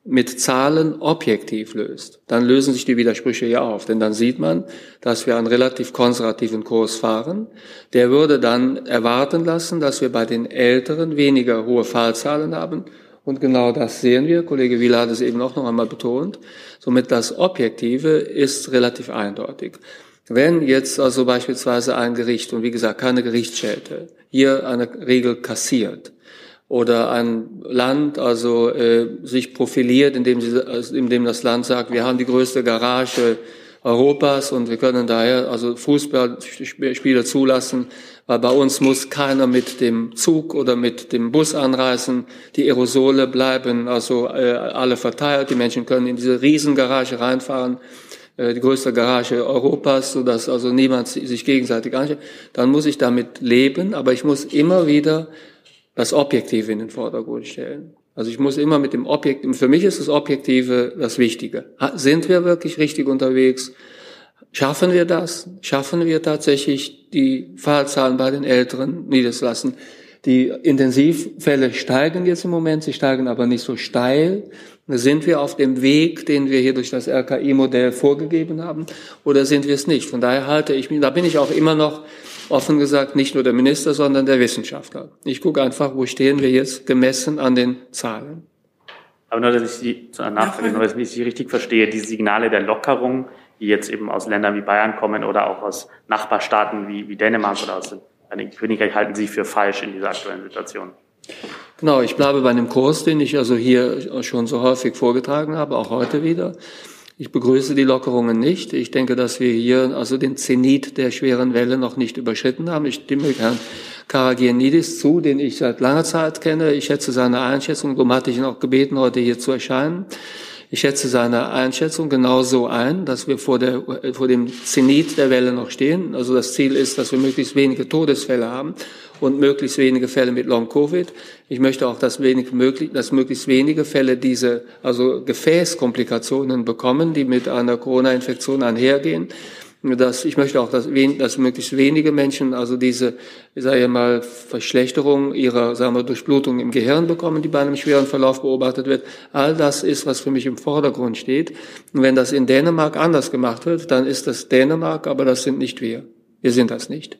mit Zahlen objektiv löst, dann lösen sich die Widersprüche ja auf. Denn dann sieht man, dass wir einen relativ konservativen Kurs fahren. Der würde dann erwarten lassen, dass wir bei den Älteren weniger hohe Fallzahlen haben. Und genau das sehen wir. Kollege Wieler hat es eben auch noch einmal betont. Somit das Objektive ist relativ eindeutig. Wenn jetzt also beispielsweise ein Gericht, und wie gesagt, keine Gerichtsschelte, hier eine Regel kassiert, oder ein Land also äh, sich profiliert, indem, sie, indem das Land sagt, wir haben die größte Garage Europas und wir können daher also Fußballspiele zulassen, weil bei uns muss keiner mit dem Zug oder mit dem Bus anreisen. Die Aerosole bleiben also äh, alle verteilt. Die Menschen können in diese Riesengarage reinfahren, äh, die größte Garage Europas, sodass also niemand sich gegenseitig anschaut. Dann muss ich damit leben, aber ich muss immer wieder das Objektive in den Vordergrund stellen. Also ich muss immer mit dem Objektiven, für mich ist das Objektive das Wichtige. Sind wir wirklich richtig unterwegs? Schaffen wir das? Schaffen wir tatsächlich die Fallzahlen bei den Älteren niederzulassen? Die Intensivfälle steigen jetzt im Moment, sie steigen aber nicht so steil. Sind wir auf dem Weg, den wir hier durch das R K I-Modell vorgegeben haben, oder sind wir es nicht? Von daher halte ich mich, da bin ich auch immer noch offen gesagt, nicht nur der Minister, sondern der Wissenschaftler. Ich gucke einfach, wo stehen wir jetzt gemessen an den Zahlen. Aber nur, dass ich Sie zu einer Nachfrage, nur, dass ich Sie richtig verstehe, die Signale der Lockerung, die jetzt eben aus Ländern wie Bayern kommen oder auch aus Nachbarstaaten wie, wie Dänemark oder aus dem Vereinigten Königreich, halten Sie für falsch in dieser aktuellen Situation? Genau, ich bleibe bei einem Kurs, den ich also hier schon so häufig vorgetragen habe, auch heute wieder. Ich begrüße die Lockerungen nicht. Ich denke, dass wir hier also den Zenit der schweren Welle noch nicht überschritten haben. Ich stimme Herrn Karagianidis zu, den ich seit langer Zeit kenne. Ich schätze seine Einschätzung, darum hatte ich ihn auch gebeten, heute hier zu erscheinen. Ich schätze seine Einschätzung genauso ein, dass wir vor der, vor dem Zenit der Welle noch stehen. Also das Ziel ist, dass wir möglichst wenige Todesfälle haben und möglichst wenige Fälle mit Long-Covid. Ich möchte auch, dass, wenig möglich, dass möglichst wenige Fälle diese, also Gefäßkomplikationen bekommen, die mit einer Corona-Infektion einhergehen. Dass, ich möchte auch, dass, wen, dass möglichst wenige Menschen also diese, ich sage mal, Verschlechterung ihrer, sagen wir, Durchblutung im Gehirn bekommen, die bei einem schweren Verlauf beobachtet wird. All das ist, was für mich im Vordergrund steht. Und wenn das in Dänemark anders gemacht wird, dann ist das Dänemark, aber das sind nicht wir. Wir sind das nicht.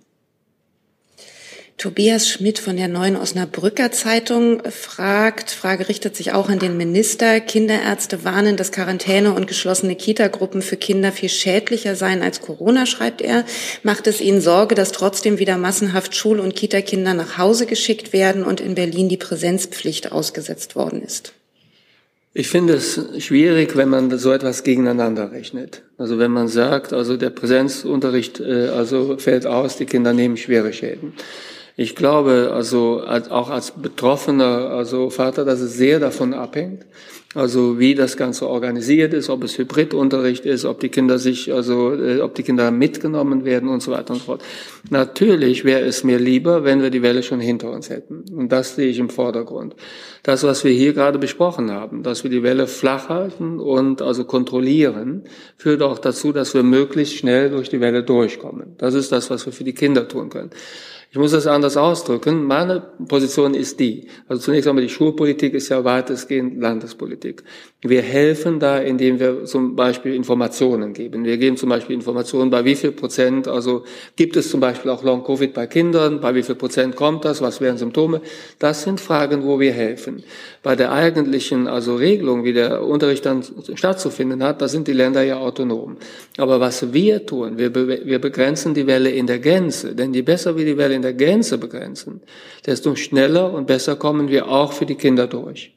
Tobias Schmidt von der Neuen Osnabrücker Zeitung fragt, Frage richtet sich auch an den Minister. Kinderärzte warnen, dass Quarantäne und geschlossene Kitagruppen für Kinder viel schädlicher seien als Corona, schreibt er. Macht es Ihnen Sorge, dass trotzdem wieder massenhaft Schul- und Kitakinder nach Hause geschickt werden und in Berlin die Präsenzpflicht ausgesetzt worden ist? Ich finde es schwierig, wenn man so etwas gegeneinander rechnet. Also wenn man sagt, also der Präsenzunterricht äh, also fällt aus, die Kinder nehmen schwere Schäden. Ich glaube, also als, auch als betroffener also Vater, dass es sehr davon abhängt, also wie das Ganze organisiert ist, ob es Hybridunterricht ist, ob die Kinder sich, also äh, ob die Kinder mitgenommen werden und so weiter und so fort. Natürlich wäre es mir lieber, wenn wir die Welle schon hinter uns hätten. Und das sehe ich im Vordergrund. Das, was wir hier gerade besprochen haben, dass wir die Welle flach halten und also kontrollieren, führt auch dazu, dass wir möglichst schnell durch die Welle durchkommen. Das ist das, was wir für die Kinder tun können. Ich muss das anders ausdrücken. Meine Position ist die. Also zunächst einmal, die Schulpolitik ist ja weitestgehend Landespolitik. Wir helfen da, indem wir zum Beispiel Informationen geben. Wir geben zum Beispiel Informationen, bei wie viel Prozent, also gibt es zum Beispiel auch Long-Covid bei Kindern, bei wie viel Prozent kommt das, was wären Symptome. Das sind Fragen, wo wir helfen. Bei der eigentlichen, also Regelung, wie der Unterricht dann stattzufinden hat, da sind die Länder ja autonom. Aber was wir tun, wir, be- wir begrenzen die Welle in der Gänze. Denn je besser wir die Welle in der Gänze begrenzen, desto schneller und besser kommen wir auch für die Kinder durch.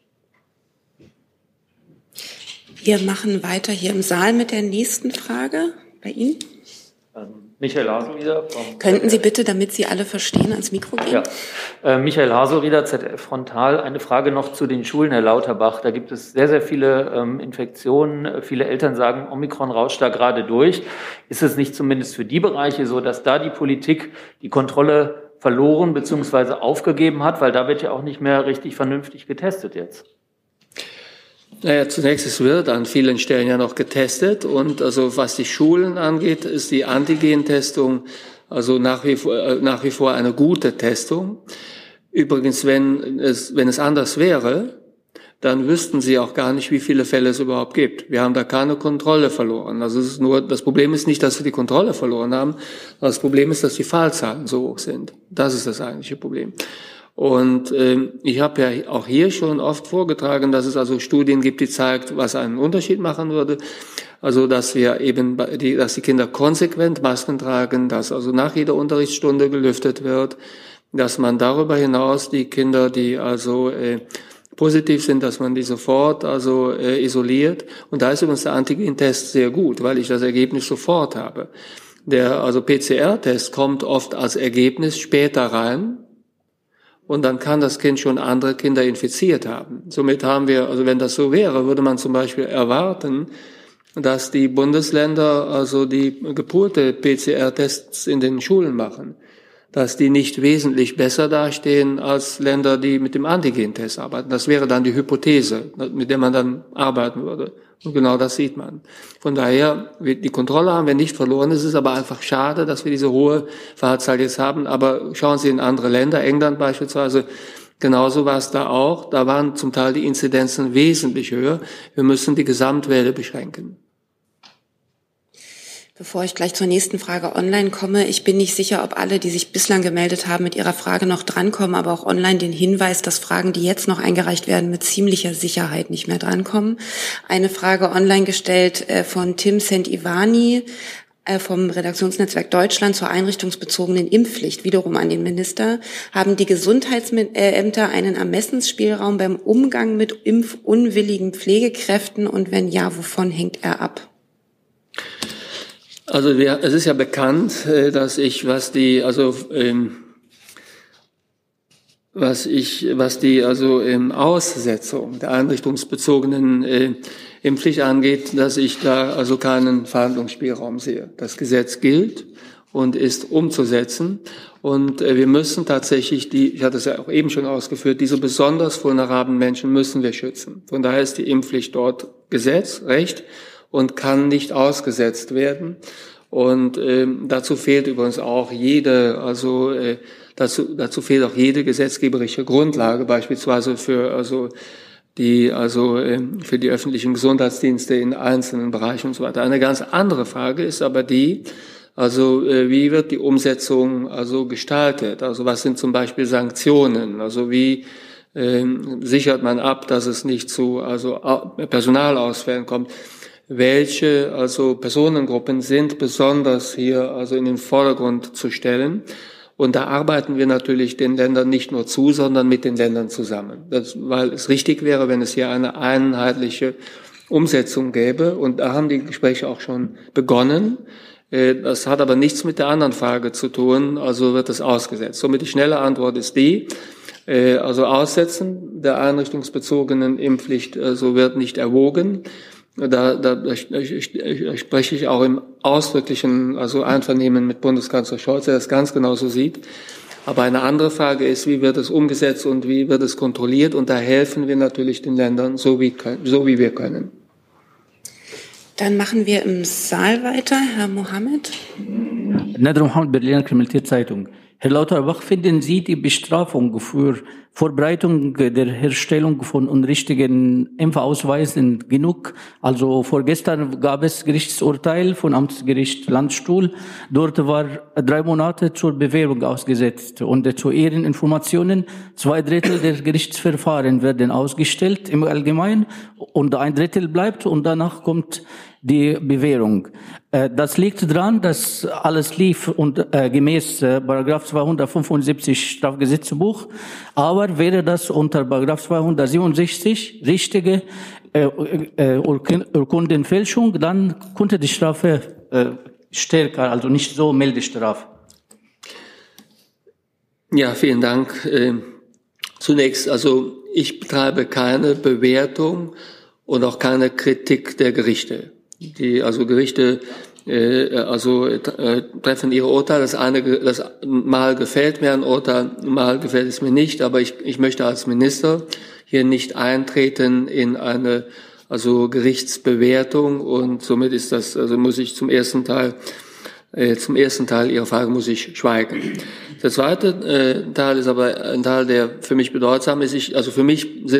Wir machen weiter hier im Saal mit der nächsten Frage. Bei Ihnen? Ähm, Michael Haselrieder. Könnten Sie bitte, damit Sie alle verstehen, ans Mikro gehen? Ja. Äh, Michael Haselrieder, Z D F Frontal. Eine Frage noch zu den Schulen, Herr Lauterbach. Da gibt es sehr, sehr viele ähm, Infektionen. Viele Eltern sagen, Omikron rauscht da gerade durch. Ist es nicht zumindest für die Bereiche so, dass da die Politik die Kontrolle verloren bzw. aufgegeben hat? Weil da wird ja auch nicht mehr richtig vernünftig getestet jetzt. Naja, zunächst, es wird an vielen Stellen ja noch getestet und also was die Schulen angeht, ist die Antigentestung also nach wie vor, äh, nach wie vor eine gute Testung. Übrigens, wenn es, wenn es anders wäre, dann wüssten sie auch gar nicht, wie viele Fälle es überhaupt gibt. Wir haben da keine Kontrolle verloren. Also es ist nur, das Problem ist nicht, dass wir die Kontrolle verloren haben, das Problem ist, dass die Fallzahlen so hoch sind. Das ist das eigentliche Problem. Und ähm, ich habe ja auch hier schon oft vorgetragen, dass es also Studien gibt, die zeigt, was einen Unterschied machen würde. Also dass wir eben, die, dass die Kinder konsequent Masken tragen, dass also nach jeder Unterrichtsstunde gelüftet wird, dass man darüber hinaus die Kinder, die also äh, positiv sind, dass man die sofort also äh, isoliert. Und da ist übrigens der Antigen-Test sehr gut, weil ich das Ergebnis sofort habe. Der also P C R-Test kommt oft als Ergebnis später rein. Und dann kann das Kind schon andere Kinder infiziert haben. Somit haben wir, also wenn das so wäre, würde man zum Beispiel erwarten, dass die Bundesländer also die gepoolte P C R-Tests in den Schulen machen, dass die nicht wesentlich besser dastehen als Länder, die mit dem Antigen-Test arbeiten. Das wäre dann die Hypothese, mit der man dann arbeiten würde. Und genau das sieht man. Von daher, die Kontrolle haben wir nicht verloren. Es ist aber einfach schade, dass wir diese hohe Fallzahl jetzt haben. Aber schauen Sie in andere Länder, England beispielsweise, genauso war es da auch. Da waren zum Teil die Inzidenzen wesentlich höher. Wir müssen die Gesamtwelle beschränken. Bevor ich gleich zur nächsten Frage online komme, ich bin nicht sicher, ob alle, die sich bislang gemeldet haben, mit ihrer Frage noch drankommen, aber auch online den Hinweis, dass Fragen, die jetzt noch eingereicht werden, mit ziemlicher Sicherheit nicht mehr drankommen. Eine Frage online gestellt äh, von Tim Sent-Ivani äh, vom Redaktionsnetzwerk Deutschland zur einrichtungsbezogenen Impfpflicht, wiederum an den Minister. Haben die Gesundheitsämter einen Ermessensspielraum beim Umgang mit impfunwilligen Pflegekräften und wenn ja, wovon hängt er ab? Also wir, es ist ja bekannt, dass ich, was die, also ähm, was ich, was die, also ähm, Aussetzung der einrichtungsbezogenen äh, Impfpflicht angeht, dass ich da also keinen Verhandlungsspielraum sehe. Das Gesetz gilt und ist umzusetzen und äh, wir müssen tatsächlich die, ich hatte es ja auch eben schon ausgeführt, diese besonders vulnerablen Menschen müssen wir schützen. Von daher ist die Impfpflicht dort Gesetz, Recht. Und kann nicht ausgesetzt werden. Und ähm, dazu fehlt übrigens auch jede, also äh, dazu dazu fehlt auch jede gesetzgeberische Grundlage, beispielsweise für also die also äh, für die öffentlichen Gesundheitsdienste in einzelnen Bereichen und so weiter. Eine ganz andere Frage ist aber die, also äh, wie wird die Umsetzung also gestaltet? Also was sind zum Beispiel Sanktionen? Also wie äh, sichert man ab, dass es nicht zu also Personalausfällen kommt? Welche also Personengruppen sind besonders hier also in den Vordergrund zu stellen. Und da arbeiten wir natürlich den Ländern nicht nur zu, sondern mit den Ländern zusammen. Das, weil es richtig wäre, wenn es hier eine einheitliche Umsetzung gäbe. Und da haben die Gespräche auch schon begonnen. Das hat aber nichts mit der anderen Frage zu tun, also wird es ausgesetzt. Somit die schnelle Antwort ist die, also Aussetzen der einrichtungsbezogenen Impfpflicht also wird nicht erwogen. Da, da, da spreche ich auch im ausdrücklichen, also Einvernehmen mit Bundeskanzler Scholz, der das ganz genauso sieht. Aber eine andere Frage ist, wie wird es umgesetzt und wie wird es kontrolliert? Und da helfen wir natürlich den Ländern, so wie, so wie wir können. Dann machen wir im Saal weiter. Herr Mohammed. Nader Mohammed, Berliner Kriminalitätszeitung. Herr Lauterbach, finden Sie die Bestrafung für Vorbereitung der Herstellung von unrichtigen Impfausweisen genug? Also vorgestern gab es Gerichtsurteil von Amtsgericht Landstuhl. Dort war drei Monate zur Bewährung ausgesetzt. Und zu Ihren Informationen, zwei Drittel der Gerichtsverfahren werden ausgestellt im Allgemeinen und ein Drittel bleibt und danach kommt die Bewährung. Das liegt daran, dass alles lief und äh, gemäß äh, Paragraph zweihundertfünfundsiebzig Strafgesetzbuch, aber wäre das unter Paragraph zweihundertsiebenundsechzig richtige äh, äh, Urkundenfälschung, dann konnte die Strafe äh, stärker, also nicht so milde Strafe. Ja, vielen Dank. Äh, zunächst, also ich betreibe keine Bewertung und auch keine Kritik der Gerichte. Die also Gerichte äh, also äh, treffen ihre Urteile. Das eine, das mal gefällt mir ein Urteil, mal gefällt es mir nicht. Aber ich, ich möchte als Minister hier nicht eintreten in eine also Gerichtsbewertung und somit ist das also muss ich zum ersten Teil äh, zum ersten Teil Ihrer Frage muss ich schweigen. Der zweite äh, Teil ist aber ein Teil, der für mich bedeutsam ist. Ich, also für mich sind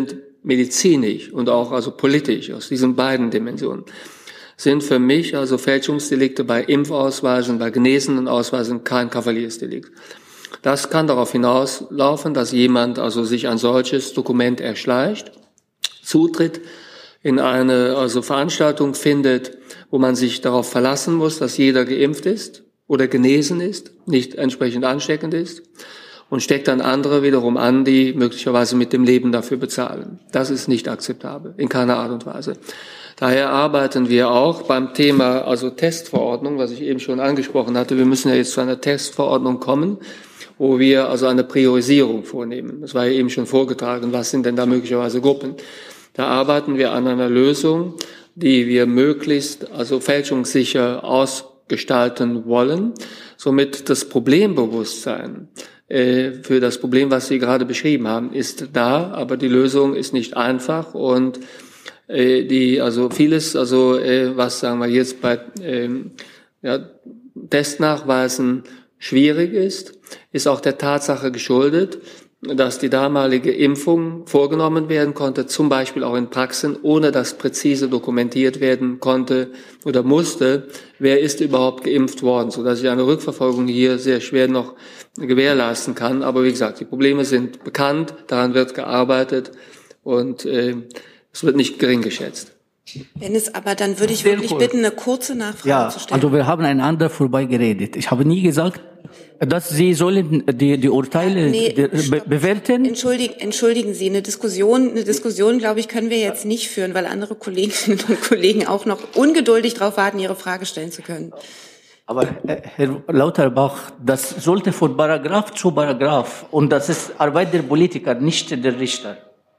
medizinisch und auch also politisch aus diesen beiden Dimensionen, sind für mich also Fälschungsdelikte bei Impfausweisen, bei genesenen Ausweisen kein Kavaliersdelikt. Das kann darauf hinauslaufen, dass jemand also sich ein solches Dokument erschleicht, Zutritt in eine also Veranstaltung findet, wo man sich darauf verlassen muss, dass jeder geimpft ist oder genesen ist, nicht entsprechend ansteckend ist, und steckt dann andere wiederum an, die möglicherweise mit dem Leben dafür bezahlen. Das ist nicht akzeptabel, in keiner Art und Weise. Daher arbeiten wir auch beim Thema also Testverordnung, was ich eben schon angesprochen hatte. Wir müssen ja jetzt zu einer Testverordnung kommen, wo wir also eine Priorisierung vornehmen. Das war ja eben schon vorgetragen. Was sind denn da möglicherweise Gruppen? Da arbeiten wir an einer Lösung, die wir möglichst also fälschungssicher ausgestalten wollen, somit das Problembewusstsein äh, für das Problem, was Sie gerade beschrieben haben, ist da, aber die Lösung ist nicht einfach und äh, die also vieles, also äh, was sagen wir jetzt bei äh, ja, Testnachweisen schwierig ist, ist auch der Tatsache geschuldet, dass die damalige Impfung vorgenommen werden konnte, zum Beispiel auch in Praxen, ohne dass präzise dokumentiert werden konnte oder musste, wer ist überhaupt geimpft worden, sodass ich eine Rückverfolgung hier sehr schwer noch gewährleisten kann. Aber wie gesagt, die Probleme sind bekannt, daran wird gearbeitet und äh, es wird nicht gering geschätzt. Wenn es aber, dann würde ich wirklich bitten, eine kurze Nachfrage ja, zu stellen. Also wir haben einander vorbei geredet. Ich habe nie gesagt, dass Sie sollen die, die Urteile nee, be bewerten. Entschuldigen, entschuldigen Sie, eine Diskussion, eine Diskussion, glaube ich, können wir jetzt nicht führen, weil andere Kolleginnen und Kollegen auch noch ungeduldig darauf warten, ihre Frage stellen zu können. Aber äh, Herr Lauterbach, das sollte von Paragraph zu Paragraph und das ist Arbeit der Politiker, nicht der Richter.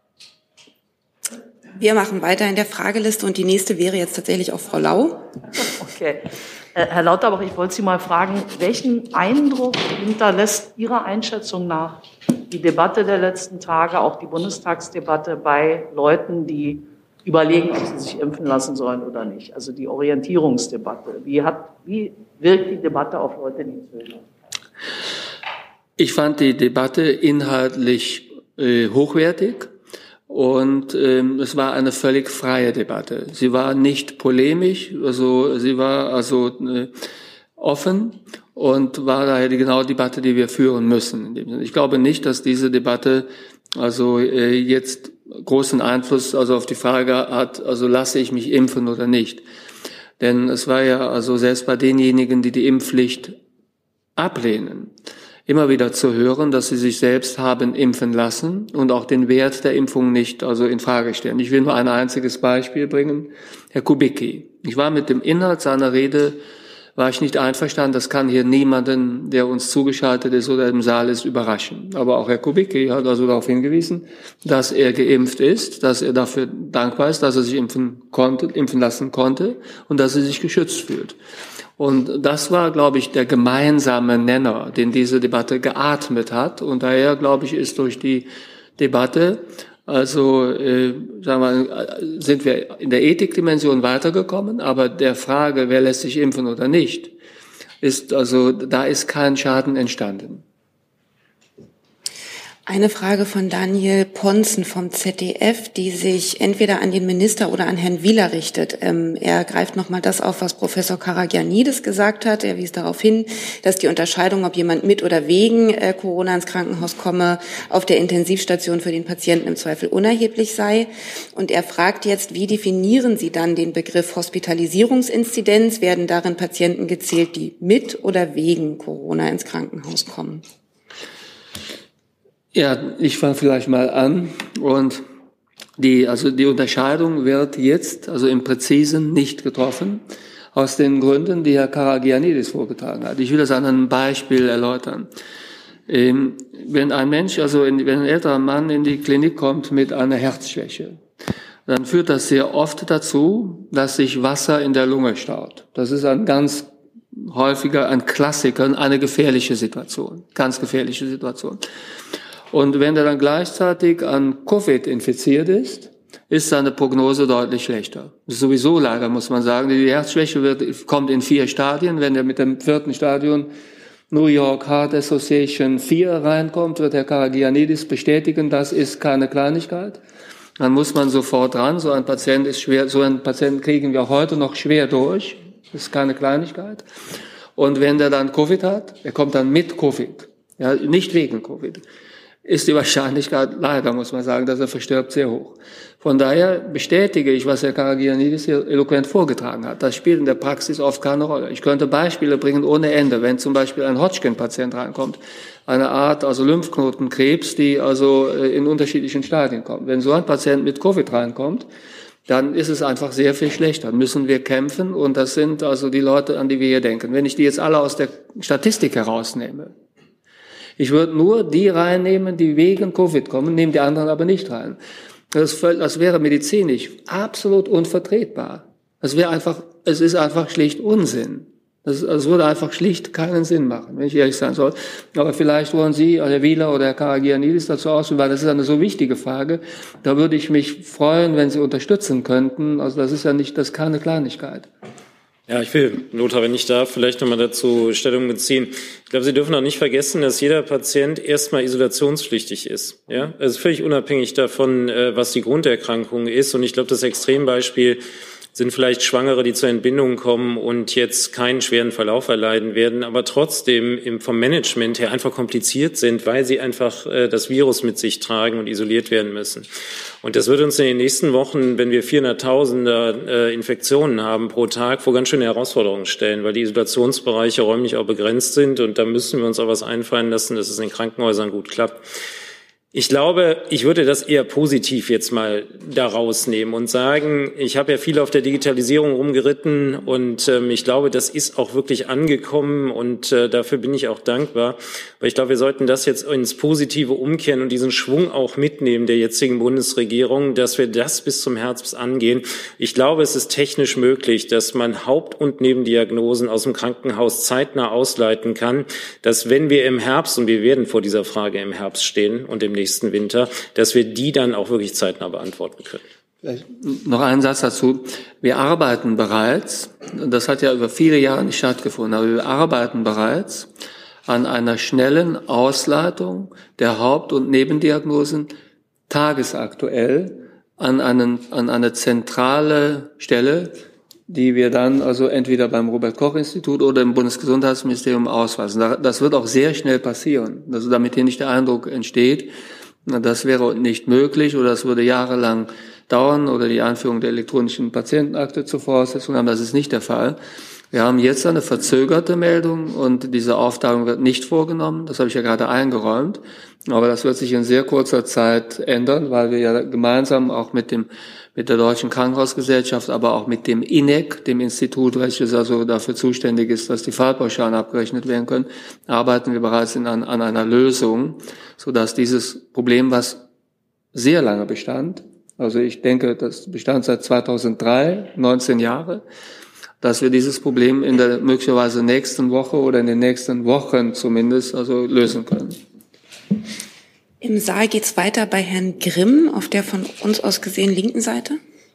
Wir machen weiter in der Frageliste und die nächste wäre jetzt tatsächlich auch Frau Lau. Okay. Herr Lauterbach, ich wollte Sie mal fragen, welchen Eindruck hinterlässt Ihrer Einschätzung nach die Debatte der letzten Tage, auch die Bundestagsdebatte bei Leuten, die überlegen, ob sie sich impfen lassen sollen oder nicht? Also die Orientierungsdebatte. Wie, hat, wie wirkt die Debatte auf Leute, die zögern? Ich fand die Debatte inhaltlich äh, hochwertig. Und ähm, es war eine völlig freie Debatte. Sie war nicht polemisch, also sie war also äh, offen und war daher die genaue Debatte, die wir führen müssen. Ich glaube nicht, dass diese Debatte also äh, jetzt großen Einfluss also auf die Frage hat, also lasse ich mich impfen oder nicht. Denn es war ja also selbst bei denjenigen, die die Impfpflicht ablehnen, immer wieder zu hören, dass sie sich selbst haben impfen lassen und auch den Wert der Impfung nicht also in Frage stellen. Ich will nur ein einziges Beispiel bringen. Herr Kubicki. Ich war mit dem Inhalt seiner Rede, war ich nicht einverstanden. Das kann hier niemanden, der uns zugeschaltet ist oder im Saal ist, überraschen. Aber auch Herr Kubicki hat also darauf hingewiesen, dass er geimpft ist, dass er dafür dankbar ist, dass er sich impfen konnte, impfen lassen konnte und dass er sich geschützt fühlt. Und das war, glaube ich, der gemeinsame Nenner, den diese Debatte geatmet hat. Und daher, glaube ich, ist durch die Debatte, also äh, sagen wir, sind wir in der Ethikdimension weitergekommen. Aber der Frage, wer lässt sich impfen oder nicht, ist also da ist kein Schaden entstanden. Eine Frage von Daniel Ponzen vom Z D F, die sich entweder an den Minister oder an Herrn Wieler richtet. Ähm, er greift nochmal das auf, was Professor Karagianidis gesagt hat. Er wies darauf hin, dass die Unterscheidung, ob jemand mit oder wegen äh, Corona ins Krankenhaus komme, auf der Intensivstation für den Patienten im Zweifel unerheblich sei. Und er fragt jetzt, wie definieren Sie dann den Begriff Hospitalisierungsinzidenz? Werden darin Patienten gezählt, die mit oder wegen Corona ins Krankenhaus kommen? Ja, ich fange vielleicht mal an und die, also die Unterscheidung wird jetzt, also im Präzisen nicht getroffen, aus den Gründen, die Herr Karagianidis vorgetragen hat. Ich will das an einem Beispiel erläutern. Ähm, wenn ein Mensch, also in, wenn ein älterer Mann in die Klinik kommt mit einer Herzschwäche, dann führt das sehr oft dazu, dass sich Wasser in der Lunge staut. Das ist ein ganz häufiger, ein Klassiker, eine gefährliche Situation, ganz gefährliche Situation. Und wenn er dann gleichzeitig an Covid infiziert ist, ist seine Prognose deutlich schlechter. Das ist sowieso leider, muss man sagen. Die Herzschwäche wird, kommt in vier Stadien. Wenn er mit dem vierten Stadion New York Heart Association vier reinkommt, wird Herr Karagianidis bestätigen, das ist keine Kleinigkeit. dann muss man sofort ran. So ein Patient ist schwer, so einen Patienten kriegen wir heute noch schwer durch. Das ist keine Kleinigkeit. Und wenn der dann Covid hat, er kommt dann mit Covid, ja, nicht wegen Covid, ist die Wahrscheinlichkeit, leider muss man sagen, dass er verstirbt, sehr hoch. Von daher bestätige ich, was Herr Karagianidis hier eloquent vorgetragen hat. Das spielt in der Praxis oft keine Rolle. Ich könnte Beispiele bringen ohne Ende. Wenn zum Beispiel ein Hodgkin-Patient reinkommt, eine Art also Lymphknotenkrebs, die also in unterschiedlichen Stadien kommt. Wenn so ein Patient mit Covid reinkommt, dann ist es einfach sehr viel schlechter. Dann müssen wir kämpfen und das sind also die Leute, an die wir hier denken. Wenn ich die jetzt alle aus der Statistik herausnehme, ich würde nur die reinnehmen, die wegen Covid kommen, nehme die anderen aber nicht rein. Das, das wäre medizinisch absolut unvertretbar. Das wäre einfach, es ist einfach schlicht Unsinn. Das, das würde einfach schlicht keinen Sinn machen, wenn ich ehrlich sein soll. Aber vielleicht wollen Sie, Herr Wieler oder Herr Karagianidis dazu ausführen, weil das ist eine so wichtige Frage. Da würde ich mich freuen, wenn Sie unterstützen könnten. Also das ist ja nicht, das ist keine Kleinigkeit. Ja, ich will, Lothar, wenn ich darf, vielleicht nochmal dazu Stellung beziehen. Ich glaube, Sie dürfen auch nicht vergessen, dass jeder Patient erstmal isolationspflichtig ist. Ja, also völlig unabhängig davon, was die Grunderkrankung ist. Und ich glaube, das Extrembeispiel sind vielleicht Schwangere, die zur Entbindung kommen und jetzt keinen schweren Verlauf erleiden werden, aber trotzdem im, vom Management her einfach kompliziert sind, weil sie einfach äh, das Virus mit sich tragen und isoliert werden müssen. Und das wird uns in den nächsten Wochen, wenn wir vierhunderttausender äh, Infektionen haben pro Tag, vor ganz schöne Herausforderungen stellen, weil die Isolationsbereiche räumlich auch begrenzt sind und da müssen wir uns auch was einfallen lassen, dass es in Krankenhäusern gut klappt. Ich glaube, ich würde das eher positiv jetzt mal da rausnehmen und sagen, ich habe ja viel auf der Digitalisierung rumgeritten und ähm, ich glaube, das ist auch wirklich angekommen und äh, dafür bin ich auch dankbar. Aber ich glaube, wir sollten das jetzt ins Positive umkehren und diesen Schwung auch mitnehmen der jetzigen Bundesregierung, dass wir das bis zum Herbst angehen. Ich glaube, es ist technisch möglich, dass man Haupt- und Nebendiagnosen aus dem Krankenhaus zeitnah ausleiten kann, dass wenn wir im Herbst, und wir werden vor dieser Frage im Herbst stehen und im nächsten Winter, dass wir die dann auch wirklich zeitnah beantworten können. Vielleicht noch einen Satz dazu. Wir arbeiten bereits, das hat ja über viele Jahre nicht stattgefunden, aber wir arbeiten bereits an einer schnellen Ausleitung der Haupt- und Nebendiagnosen tagesaktuell an, einen, an eine zentrale Stelle, die wir dann also entweder beim Robert-Koch-Institut oder im Bundesgesundheitsministerium ausweisen. Das wird auch sehr schnell passieren, also damit hier nicht der Eindruck entsteht, das wäre nicht möglich oder es würde jahrelang dauern oder die Einführung der elektronischen Patientenakte zur Voraussetzung haben. Das ist nicht der Fall. Wir haben jetzt eine verzögerte Meldung und diese Aufteilung wird nicht vorgenommen. Das habe ich ja gerade eingeräumt. Aber das wird sich in sehr kurzer Zeit ändern, weil wir ja gemeinsam auch mit dem mit der Deutschen Krankenhausgesellschaft, aber auch mit dem I N E C, dem Institut, welches also dafür zuständig ist, dass die Fallpauschalen abgerechnet werden können, arbeiten wir bereits in, an, an einer Lösung, sodass dieses Problem, was sehr lange bestand, also ich denke, das bestand seit zweitausenddrei, neunzehn Jahre, dass wir dieses Problem in der möglicherweise nächsten Woche oder in den nächsten Wochen zumindest also lösen können. Im Saal geht's weiter bei Herrn Grimm auf der von uns aus gesehen linken Seite.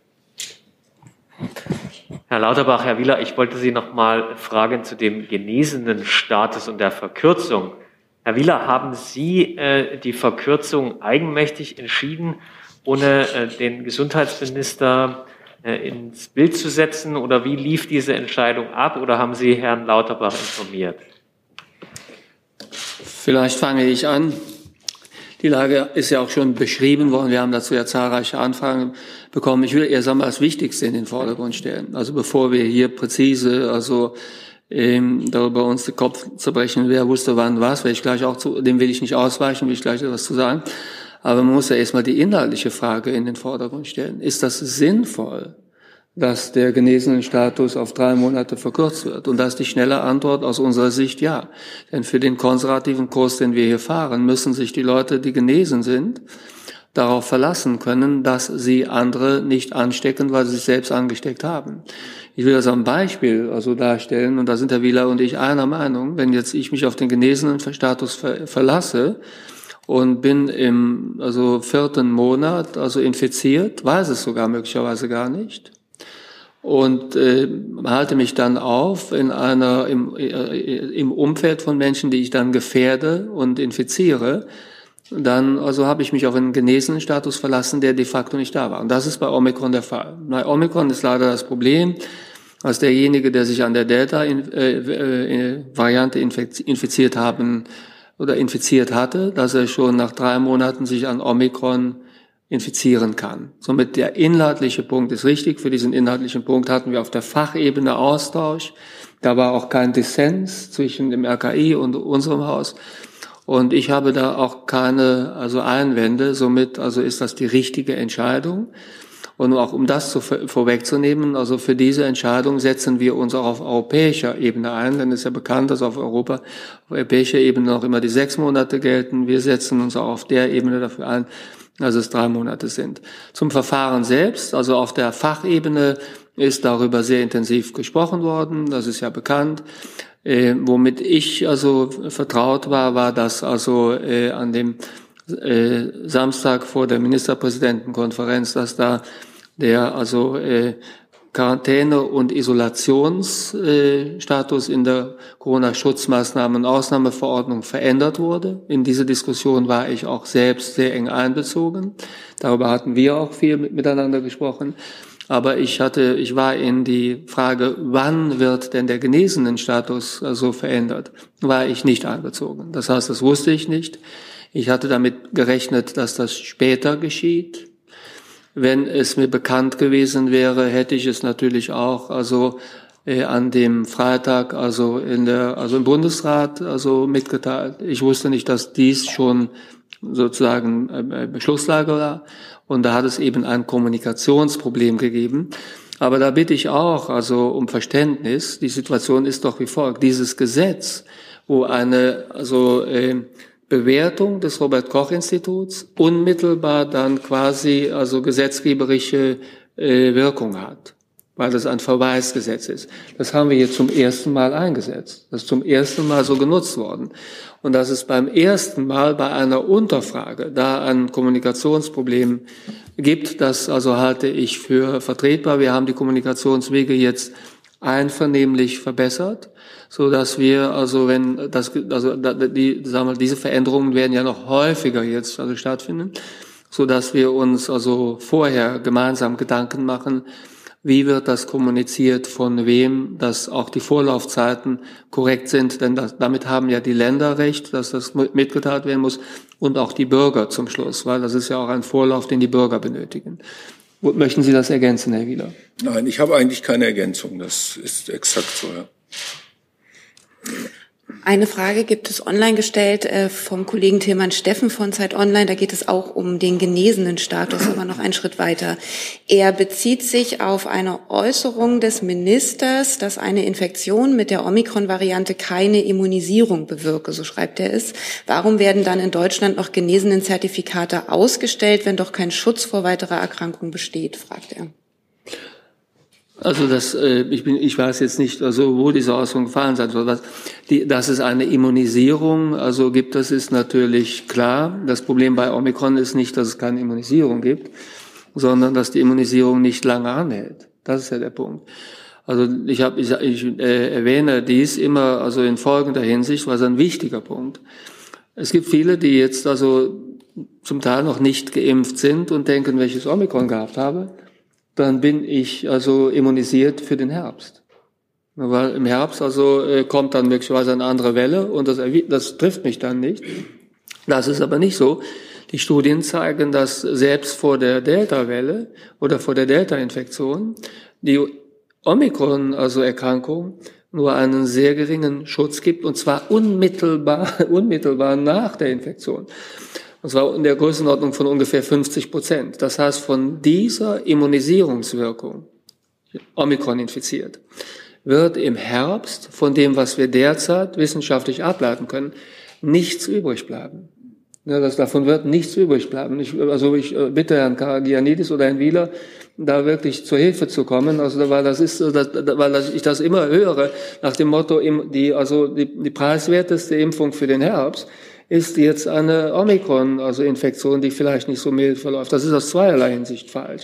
Herr Lauterbach, Herr Wieler, ich wollte Sie noch mal fragen zu dem genesenen Status und der Verkürzung. Herr Wieler, haben Sie äh, die Verkürzung eigenmächtig entschieden, ohne äh, den Gesundheitsminister äh, ins Bild zu setzen? Oder wie lief diese Entscheidung ab? Oder haben Sie Herrn Lauterbach informiert? Vielleicht fange ich an. Die Lage ist ja auch schon beschrieben worden. Wir haben dazu ja zahlreiche Anfragen bekommen. Ich will erst einmal das Wichtigste in den Vordergrund stellen. Also bevor wir hier präzise, also ähm, darüber uns den Kopf zerbrechen, wer wusste wann was, will ich gleich auch zu, dem will ich nicht ausweichen, will ich gleich etwas zu sagen. Aber man muss ja erstmal die inhaltliche Frage in den Vordergrund stellen. Ist das sinnvoll, dass der Genesenenstatus auf drei Monate verkürzt wird? Und da ist die schnelle Antwort aus unserer Sicht ja. Denn für den konservativen Kurs, den wir hier fahren, müssen sich die Leute, die genesen sind, darauf verlassen können, dass sie andere nicht anstecken, weil sie sich selbst angesteckt haben. Ich will das am Beispiel also darstellen, und da sind Herr Wieler und ich einer Meinung, wenn jetzt ich mich auf den Genesenenstatus ver- verlasse und bin im also vierten Monat also infiziert, weiß es sogar möglicherweise gar nicht, und äh, halte mich dann auf in einer im, äh, im Umfeld von Menschen, die ich dann gefährde und infiziere, dann also habe ich mich auf einen genesenen Status verlassen, der de facto nicht da war. Und das ist bei Omikron der Fall. Bei Omikron ist leider das Problem, dass derjenige, der sich an der Delta-Variante infiziert haben oder infiziert hatte, dass er schon nach drei Monaten sich an Omikron infizieren kann. Somit der inhaltliche Punkt ist richtig. Für diesen inhaltlichen Punkt hatten wir auf der Fachebene Austausch. Da war auch kein Dissens zwischen dem R K I und unserem Haus. Und ich habe da auch keine also Einwände. Somit also ist das die richtige Entscheidung. Und auch um das zu, vorwegzunehmen, also für diese Entscheidung setzen wir uns auch auf europäischer Ebene ein, denn es ist ja bekannt, dass auf Europa, auf europäischer Ebene noch immer die sechs Monate gelten. Wir setzen uns auch auf der Ebene dafür ein, dass es drei Monate sind. Zum Verfahren selbst, also auf der Fachebene ist darüber sehr intensiv gesprochen worden, das ist ja bekannt. Äh, womit ich also vertraut war, war, dass also äh, an dem Äh, Samstag vor der Ministerpräsidentenkonferenz, dass da der also äh, Quarantäne- und Isolationsstatus äh, in der Corona-Schutzmaßnahmen- und Ausnahmeverordnung verändert wurde. In diese Diskussion war ich auch selbst sehr eng einbezogen. Darüber hatten wir auch viel mit, miteinander gesprochen. Aber ich hatte, ich war in die Frage, wann wird denn der Genesenenstatus also verändert, war ich nicht einbezogen. Das heißt, das wusste ich nicht. Ich hatte damit gerechnet, dass das später geschieht. Wenn es mir bekannt gewesen wäre, hätte ich es natürlich auch also äh, an dem Freitag also in der also im Bundesrat also mitgeteilt. Ich wusste nicht, dass dies schon sozusagen äh, Beschlusslage war, und da hat es eben ein Kommunikationsproblem gegeben. Aber da bitte ich auch also um Verständnis. Die Situation ist doch wie folgt: Dieses Gesetz, wo eine also äh, Bewertung des Robert-Koch-Instituts unmittelbar dann quasi also gesetzgeberische äh, Wirkung hat, weil das ein Verweisgesetz ist. Das haben wir jetzt zum ersten Mal eingesetzt. Das ist zum ersten Mal so genutzt worden. Und dass es beim ersten Mal bei einer Unterfrage da ein Kommunikationsproblem gibt, das also halte ich für vertretbar. Wir haben die Kommunikationswege jetzt einvernehmlich verbessert, so dass wir also wenn das also die sagen wir, diese Veränderungen werden ja noch häufiger jetzt also stattfinden, so dass wir uns also vorher gemeinsam Gedanken machen, wie wird das kommuniziert, von wem, dass auch die Vorlaufzeiten korrekt sind, denn das, damit haben ja die Länder recht, dass das mitgeteilt werden muss, und auch die Bürger zum Schluss, weil das ist ja auch ein Vorlauf, den die Bürger benötigen. Möchten Sie das ergänzen, Herr Wieler? Nein, ich habe eigentlich keine Ergänzung. Das ist exakt so, ja. Eine Frage gibt es online gestellt äh, vom Kollegen Tilman Steffen von Zeit Online. Da geht es auch um den genesenen Status, aber noch einen Schritt weiter. Er bezieht sich auf eine Äußerung des Ministers, dass eine Infektion mit der Omikron-Variante keine Immunisierung bewirke, so schreibt er es. Warum werden dann in Deutschland noch Genesenen-Zertifikate ausgestellt, wenn doch kein Schutz vor weiterer Erkrankung besteht, fragt er. Also das, äh, ich bin, ich weiß jetzt nicht, also wo diese Äußerung gefallen sein soll. Was, die, dass es eine Immunisierung also gibt, das ist natürlich klar. Das Problem bei Omikron ist nicht, dass es keine Immunisierung gibt, sondern dass die Immunisierung nicht lange anhält. Das ist ja der Punkt. Also ich habe, ich, ich äh, erwähne dies immer also in folgender Hinsicht, was ein wichtiger Punkt. Es gibt viele, die jetzt also zum Teil noch nicht geimpft sind und denken, welches Omikron gehabt habe. Dann bin ich also immunisiert für den Herbst. Weil im Herbst also äh, kommt dann möglicherweise eine andere Welle und das, das trifft mich dann nicht. Das ist aber nicht so. Die Studien zeigen, dass selbst vor der Delta-Welle oder vor der Delta-Infektion die Omikron, also Erkrankung, nur einen sehr geringen Schutz gibt, und zwar unmittelbar, unmittelbar nach der Infektion. Und zwar in der Größenordnung von ungefähr fünfzig Prozent. Das heißt, von dieser Immunisierungswirkung, Omikron infiziert, wird im Herbst von dem, was wir derzeit wissenschaftlich ableiten können, nichts übrig bleiben. Ja, das, davon wird nichts übrig bleiben. Ich, also ich bitte Herrn Karagianidis oder Herrn Wieler, da wirklich zur Hilfe zu kommen, also weil das ist, das, weil das, ich das immer höre nach dem Motto, die also die, die preiswerteste Impfung für den Herbst ist jetzt eine Omikron, also Infektion, die vielleicht nicht so mild verläuft. Das ist aus zweierlei Hinsicht falsch.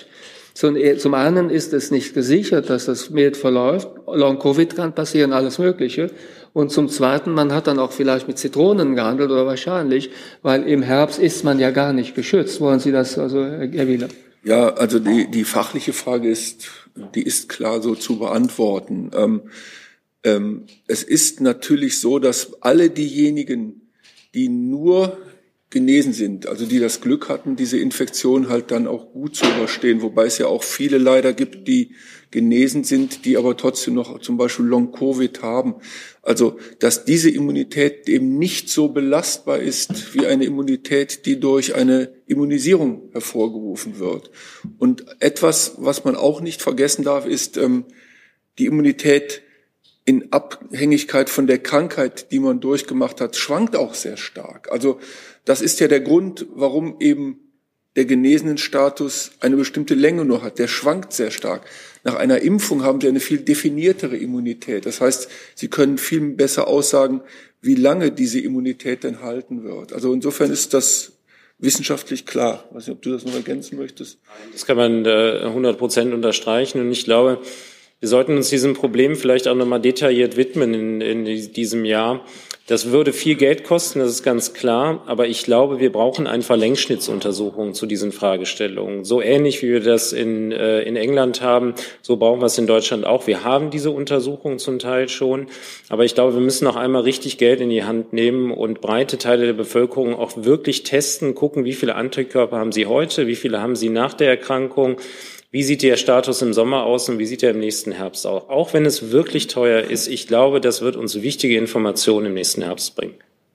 Zum einen ist es nicht gesichert, dass das mild verläuft. Long-Covid kann passieren, alles Mögliche. Und zum Zweiten, man hat dann auch vielleicht mit Zitronen gehandelt oder wahrscheinlich, weil im Herbst ist man ja gar nicht geschützt. Wollen Sie das, also Herr Wieler? Ja, also die, die fachliche Frage ist, die ist klar so zu beantworten. Ähm, ähm, es ist natürlich so, dass alle diejenigen, die nur genesen sind, also die das Glück hatten, diese Infektion halt dann auch gut zu überstehen, wobei es ja auch viele leider gibt, die genesen sind, die aber trotzdem noch zum Beispiel Long-Covid haben. Also, dass diese Immunität eben nicht so belastbar ist wie eine Immunität, die durch eine Immunisierung hervorgerufen wird. Und etwas, was man auch nicht vergessen darf, ist ähm, die Immunität in Abhängigkeit von der Krankheit, die man durchgemacht hat, schwankt auch sehr stark. Also das ist ja der Grund, warum eben der Genesenenstatus eine bestimmte Länge nur hat. Der schwankt sehr stark. Nach einer Impfung haben Sie eine viel definiertere Immunität. Das heißt, Sie können viel besser aussagen, wie lange diese Immunität denn halten wird. Also insofern ist das wissenschaftlich klar. Ich weiß nicht, ob du das noch ergänzen möchtest. Das kann man äh, hundert Prozent unterstreichen. Und ich glaube, wir sollten uns diesem Problem vielleicht auch nochmal detailliert widmen in, in diesem Jahr. Das würde viel Geld kosten, das ist ganz klar. Aber ich glaube, wir brauchen einfach Längsschnittsuntersuchungen zu diesen Fragestellungen. So ähnlich, wie wir das in, äh, in England haben, so brauchen wir es in Deutschland auch. Wir haben diese Untersuchungen zum Teil schon. Aber ich glaube, wir müssen noch einmal richtig Geld in die Hand nehmen und breite Teile der Bevölkerung auch wirklich testen, gucken, wie viele Antikörper haben sie heute, wie viele haben sie nach der Erkrankung. Wie sieht der Status im Sommer aus und wie sieht er im nächsten Herbst aus? Auch wenn es wirklich teuer ist, ich glaube, das wird uns wichtige Informationen im nächsten Herbst bringen.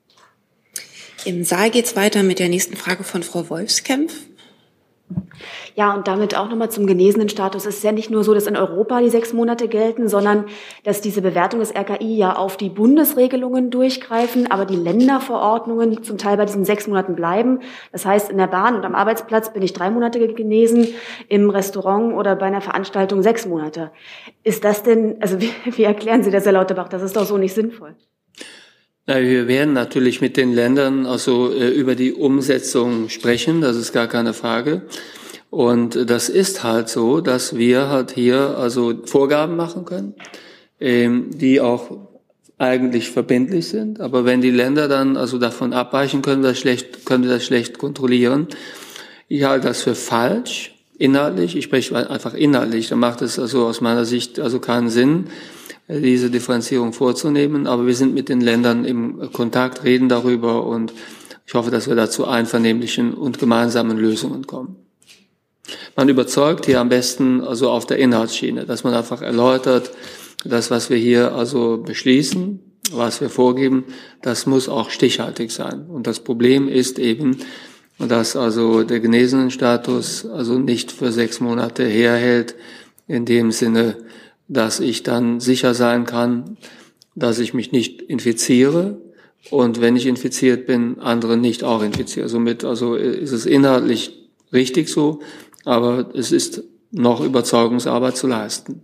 Im Saal geht es weiter mit der nächsten Frage von Frau Wolfskämpf. Ja, und damit auch nochmal zum Genesenenstatus. Es ist ja nicht nur so, dass in Europa die sechs Monate gelten, sondern dass diese Bewertung des R K I ja auf die Bundesregelungen durchgreifen, aber die Länderverordnungen zum Teil bei diesen sechs Monaten bleiben. Das heißt, in der Bahn und am Arbeitsplatz bin ich drei Monate genesen, im Restaurant oder bei einer Veranstaltung sechs Monate. Ist das denn, also wie, wie erklären Sie das, Herr Lauterbach? Das ist doch so nicht sinnvoll. Na, wir werden natürlich mit den Ländern also äh, über die Umsetzung sprechen, das ist gar keine Frage. Und das ist halt so, dass wir halt hier also Vorgaben machen können, ähm, die auch eigentlich verbindlich sind. Aber wenn die Länder dann also davon abweichen, können wir das schlecht, können wir das schlecht kontrollieren. Ich halte das für falsch, inhaltlich. Ich spreche einfach inhaltlich. Da macht es also aus meiner Sicht also keinen Sinn, diese Differenzierung vorzunehmen. Aber wir sind mit den Ländern im Kontakt, reden darüber und ich hoffe, dass wir da zu einvernehmlichen und gemeinsamen Lösungen kommen. Man überzeugt hier am besten also auf der Inhaltsschiene, dass man einfach erläutert, das, was wir hier also beschließen, was wir vorgeben, das muss auch stichhaltig sein. Und das Problem ist eben, dass also der Genesenenstatus also nicht für sechs Monate herhält, in dem Sinne, dass ich dann sicher sein kann, dass ich mich nicht infiziere und wenn ich infiziert bin, andere nicht auch infiziere. Somit also ist es inhaltlich richtig so, aber es ist noch Überzeugungsarbeit zu leisten.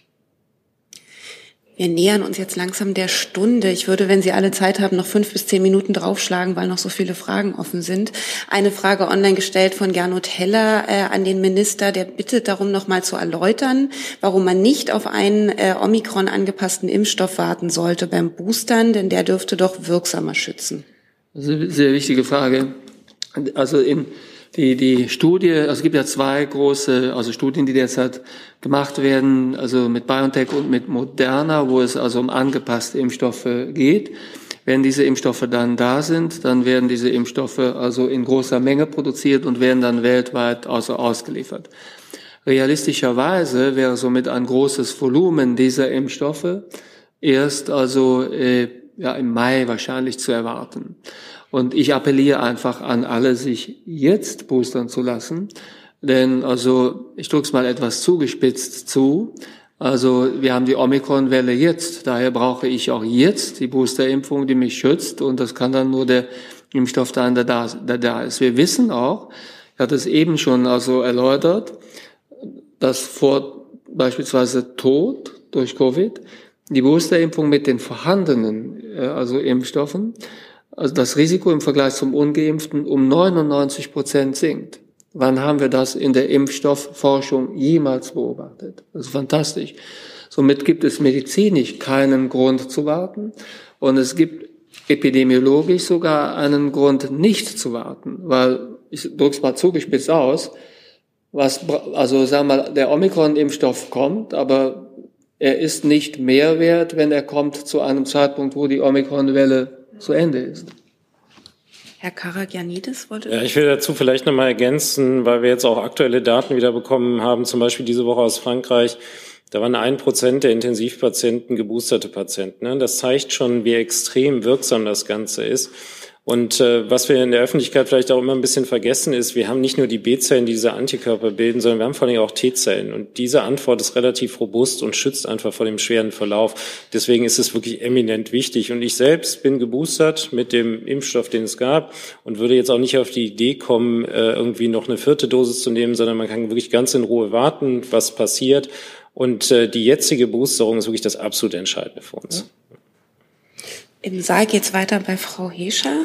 Wir nähern uns jetzt langsam der Stunde. Ich würde, wenn Sie alle Zeit haben, noch fünf bis zehn Minuten draufschlagen, weil noch so viele Fragen offen sind. Eine Frage online gestellt von Gernot Heller äh, an den Minister, der bittet darum, noch mal zu erläutern, warum man nicht auf einen äh, Omikron angepassten Impfstoff warten sollte beim Boostern, denn der dürfte doch wirksamer schützen. Das ist eine sehr wichtige Frage. Also in Die, die Studie, also es gibt ja zwei große, also Studien, die derzeit gemacht werden, also mit BioNTech und mit Moderna, wo es also um angepasste Impfstoffe geht. Wenn diese Impfstoffe dann da sind, dann werden diese Impfstoffe also in großer Menge produziert und werden dann weltweit also ausgeliefert. Realistischerweise wäre somit ein großes Volumen dieser Impfstoffe erst also äh, ja im Mai wahrscheinlich zu erwarten. Und ich appelliere einfach an alle, sich jetzt boostern zu lassen. Denn, also, ich drücke es mal etwas zugespitzt zu. Also, wir haben die Omikron-Welle jetzt. Daher brauche ich auch jetzt die Boosterimpfung, die mich schützt. Und das kann dann nur der Impfstoff sein, der da, der da ist. Wir wissen auch, ich hatte es eben schon also erläutert, dass vor beispielsweise Tod durch Covid die Boosterimpfung mit den vorhandenen, also Impfstoffen, also das Risiko im Vergleich zum Ungeimpften um neunundneunzig Prozent sinkt. Wann haben wir das in der Impfstoffforschung jemals beobachtet? Das ist fantastisch. Somit gibt es medizinisch keinen Grund zu warten und es gibt epidemiologisch sogar einen Grund nicht zu warten, weil, ich drücke es mal zugespitzt aus, was, also sagen wir mal, der Omikron-Impfstoff kommt, aber er ist nicht mehr wert, wenn er kommt zu einem Zeitpunkt, wo die Omikron-Welle zu Ende ist. Herr Karagianidis wollte... Ja, ich will dazu vielleicht noch mal ergänzen, weil wir jetzt auch aktuelle Daten wieder bekommen haben, zum Beispiel diese Woche aus Frankreich. Da waren ein Prozent der Intensivpatienten geboosterte Patienten. Das zeigt schon, wie extrem wirksam das Ganze ist. Und äh, was wir in der Öffentlichkeit vielleicht auch immer ein bisschen vergessen ist, wir haben nicht nur die B-Zellen, die diese Antikörper bilden, sondern wir haben vor allem auch T-Zellen. Und diese Antwort ist relativ robust und schützt einfach vor dem schweren Verlauf. Deswegen ist es wirklich eminent wichtig. Und ich selbst bin geboostert mit dem Impfstoff, den es gab, und würde jetzt auch nicht auf die Idee kommen, äh, irgendwie noch eine vierte Dosis zu nehmen, sondern man kann wirklich ganz in Ruhe warten, was passiert. Und äh, die jetzige Boosterung ist wirklich das absolut Entscheidende für uns. Im Saal geht es weiter bei Frau Hescher.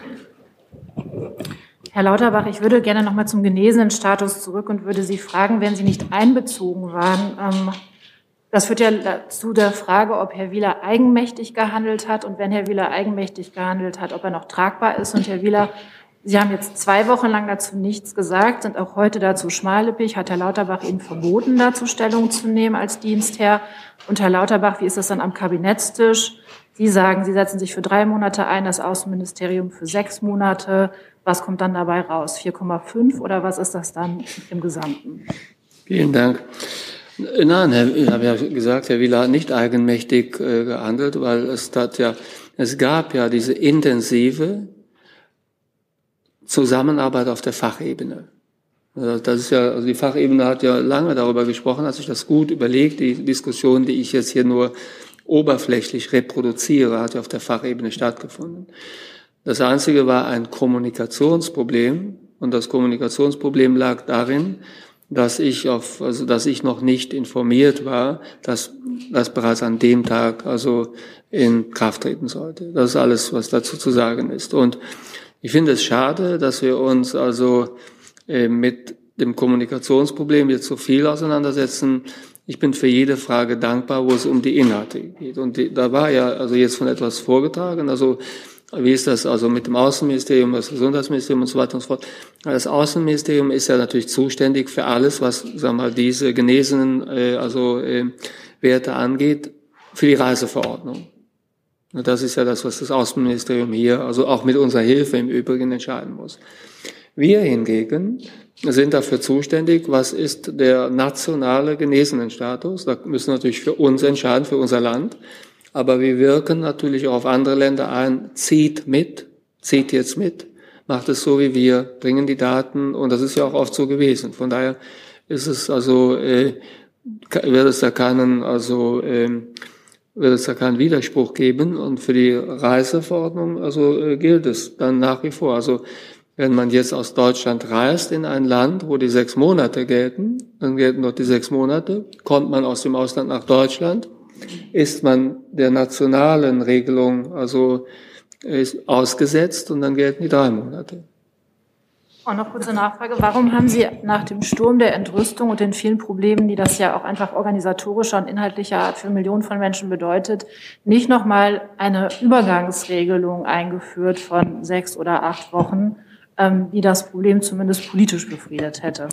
Herr Lauterbach, ich würde gerne noch mal zum genesenen Status zurück und würde Sie fragen, wenn Sie nicht einbezogen waren. Ähm, das führt ja zu der Frage, ob Herr Wieler eigenmächtig gehandelt hat und wenn Herr Wieler eigenmächtig gehandelt hat, ob er noch tragbar ist. Und Herr Wieler, Sie haben jetzt zwei Wochen lang dazu nichts gesagt, sind auch heute dazu schmallippig. Hat Herr Lauterbach Ihnen verboten, dazu Stellung zu nehmen als Dienstherr? Und Herr Lauterbach, wie ist das dann am Kabinettstisch? Sie sagen, Sie setzen sich für drei Monate ein, das Außenministerium für sechs Monate. Was kommt dann dabei raus? vier Komma fünf oder was ist das dann im Gesamten? Vielen Dank. Nein, Herr, ich habe ja gesagt, Herr Wieler hat nicht eigenmächtig äh, gehandelt, weil es hat ja, es gab ja diese intensive Zusammenarbeit auf der Fachebene. Das ist ja, also die Fachebene hat ja lange darüber gesprochen, hat sich das gut überlegt. Die Diskussion, die ich jetzt hier nur oberflächlich reproduziere, hat ja auf der Fachebene stattgefunden. Das Einzige war ein Kommunikationsproblem und das Kommunikationsproblem lag darin, dass ich auf, also dass ich noch nicht informiert war, dass das bereits an dem Tag also in Kraft treten sollte. Das ist alles, was dazu zu sagen ist. Und ich finde es schade, dass wir uns also äh, mit dem Kommunikationsproblem jetzt so viel auseinandersetzen. Ich bin für jede Frage dankbar, wo es um die Inhalte geht. Und die, da war ja also jetzt von etwas vorgetragen. Also wie ist das also mit dem Außenministerium, das Gesundheitsministerium und so weiter und so fort. Das Außenministerium ist ja natürlich zuständig für alles, was sagen wir mal diese genesenen äh, also äh, Werte angeht, für die Reiseverordnung. Und das ist ja das, was das Außenministerium hier, also auch mit unserer Hilfe im Übrigen entscheiden muss. Wir hingegen sind dafür zuständig, was ist der nationale Genesenenstatus. Da müssen wir natürlich für uns entscheiden, für unser Land. Aber wir wirken natürlich auch auf andere Länder ein, zieht mit, zieht jetzt mit, macht es so wie wir, bringen die Daten und das ist ja auch oft so gewesen. Von daher ist es also, äh, wird es da keinen, also, äh, wird es da keinen Widerspruch geben und für die Reiseverordnung, also äh, gilt es dann nach wie vor. Also wenn man jetzt aus Deutschland reist in ein Land, wo die sechs Monate gelten, dann gelten dort die sechs Monate, kommt man aus dem Ausland nach Deutschland, ist man der nationalen Regelung also ist ausgesetzt und dann gelten die drei Monate. Und noch kurze Nachfrage. Warum haben Sie nach dem Sturm der Entrüstung und den vielen Problemen, die das ja auch einfach organisatorischer und inhaltlicher Art für Millionen von Menschen bedeutet, nicht nochmal eine Übergangsregelung eingeführt von sechs oder acht Wochen, ähm, die das Problem zumindest politisch befriedet hätte?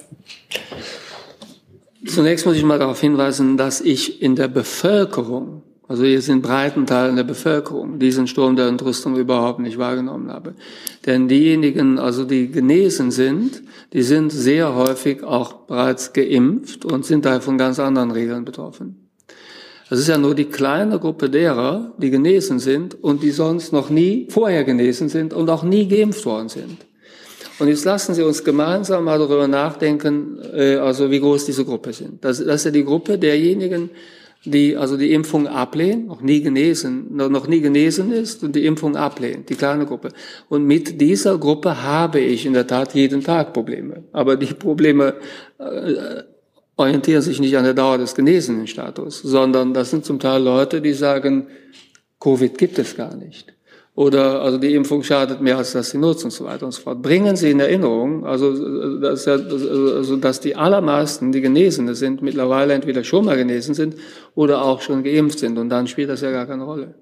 Zunächst muss ich mal darauf hinweisen, dass ich in der Bevölkerung, also jetzt in breiten Teilen der Bevölkerung, diesen Sturm der Entrüstung überhaupt nicht wahrgenommen habe. Denn diejenigen, also die genesen sind, die sind sehr häufig auch bereits geimpft und sind daher von ganz anderen Regeln betroffen. Das ist ja nur die kleine Gruppe derer, die genesen sind und die sonst noch nie vorher genesen sind und auch nie geimpft worden sind. Und jetzt lassen Sie uns gemeinsam mal darüber nachdenken, äh, also wie groß diese Gruppe sind. Das, das ist ja die Gruppe derjenigen, die also die Impfung ablehnen, noch nie genesen, noch nie genesen ist und die Impfung ablehnt, die kleine Gruppe. Und mit dieser Gruppe habe ich in der Tat jeden Tag Probleme. Aber die Probleme äh, orientieren sich nicht an der Dauer des Genesenenstatus, sondern das sind zum Teil Leute, die sagen, Covid gibt es gar nicht. Oder also die Impfung schadet mehr, als dass sie nutzt und so weiter und so fort. Bringen Sie in Erinnerung, also dass, also, dass die allermeisten, die Genesene sind, mittlerweile entweder schon mal genesen sind oder auch schon geimpft sind. Und dann spielt das ja gar keine Rolle.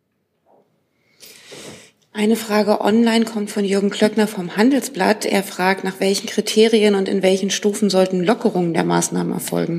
Eine Frage online kommt von Jürgen Klöckner vom Handelsblatt. Er fragt, nach welchen Kriterien und in welchen Stufen sollten Lockerungen der Maßnahmen erfolgen?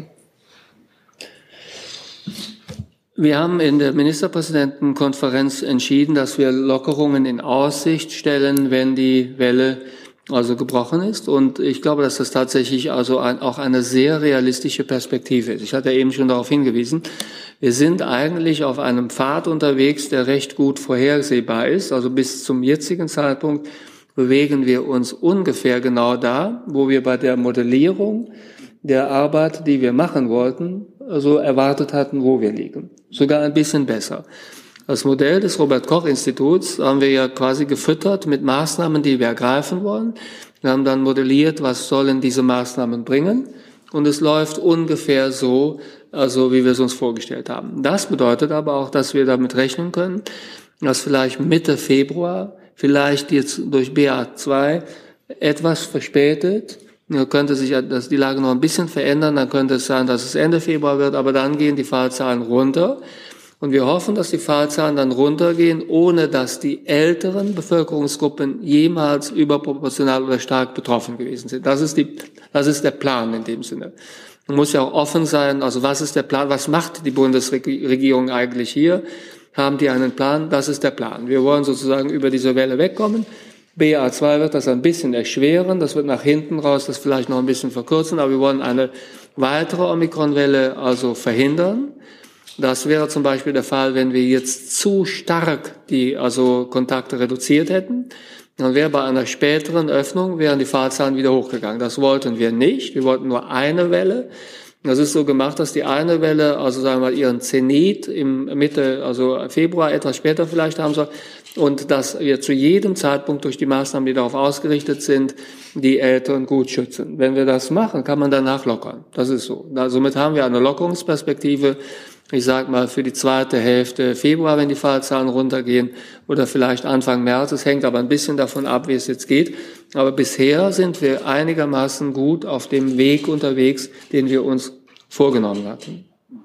Wir haben in der Ministerpräsidentenkonferenz entschieden, dass wir Lockerungen in Aussicht stellen, wenn die Welle also gebrochen ist. Und ich glaube, dass das tatsächlich also ein, auch eine sehr realistische Perspektive ist. Ich hatte eben schon darauf hingewiesen. Wir sind eigentlich auf einem Pfad unterwegs, der recht gut vorhersehbar ist. Also bis zum jetzigen Zeitpunkt bewegen wir uns ungefähr genau da, wo wir bei der Modellierung der Arbeit, die wir machen wollten, also erwartet hatten, wo wir liegen. Sogar ein bisschen besser. Das Modell des Robert-Koch-Instituts haben wir ja quasi gefüttert mit Maßnahmen, die wir ergreifen wollen. Wir haben dann modelliert, was sollen diese Maßnahmen bringen. Und es läuft ungefähr so, also wie wir es uns vorgestellt haben. Das bedeutet aber auch, dass wir damit rechnen können, dass vielleicht Mitte Februar, vielleicht jetzt durch B A zwei etwas verspätet, ja, könnte sich dass die Lage noch ein bisschen verändern, dann könnte es sein, dass es Ende Februar wird, aber dann gehen die Fallzahlen runter. Und wir hoffen, dass die Fallzahlen dann runtergehen, ohne dass die älteren Bevölkerungsgruppen jemals überproportional oder stark betroffen gewesen sind. Das ist die, das ist der Plan in dem Sinne. Man muss ja auch offen sein, also was ist der Plan, was macht die Bundesregierung eigentlich hier? Haben die einen Plan? Das ist der Plan. Wir wollen sozusagen über diese Welle wegkommen. B A zwei wird das ein bisschen erschweren, das wird nach hinten raus das vielleicht noch ein bisschen verkürzen, aber wir wollen eine weitere Omikron-Welle also verhindern. Das wäre zum Beispiel der Fall, wenn wir jetzt zu stark die also Kontakte reduziert hätten. Dann wäre bei einer späteren Öffnung, wären die Fallzahlen wieder hochgegangen. Das wollten wir nicht. Wir wollten nur eine Welle. Das ist so gemacht, dass die eine Welle, also sagen wir mal, ihren Zenit im Mitte, also Februar, etwas später vielleicht haben soll. Und dass wir zu jedem Zeitpunkt durch die Maßnahmen, die darauf ausgerichtet sind, die Älteren gut schützen. Wenn wir das machen, kann man danach lockern. Das ist so. Somit haben wir eine Lockerungsperspektive, ich sag mal, für die zweite Hälfte Februar, wenn die Fallzahlen runtergehen, oder vielleicht Anfang März. Es hängt aber ein bisschen davon ab, wie es jetzt geht. Aber bisher sind wir einigermaßen gut auf dem Weg unterwegs, den wir uns vorgenommen hatten.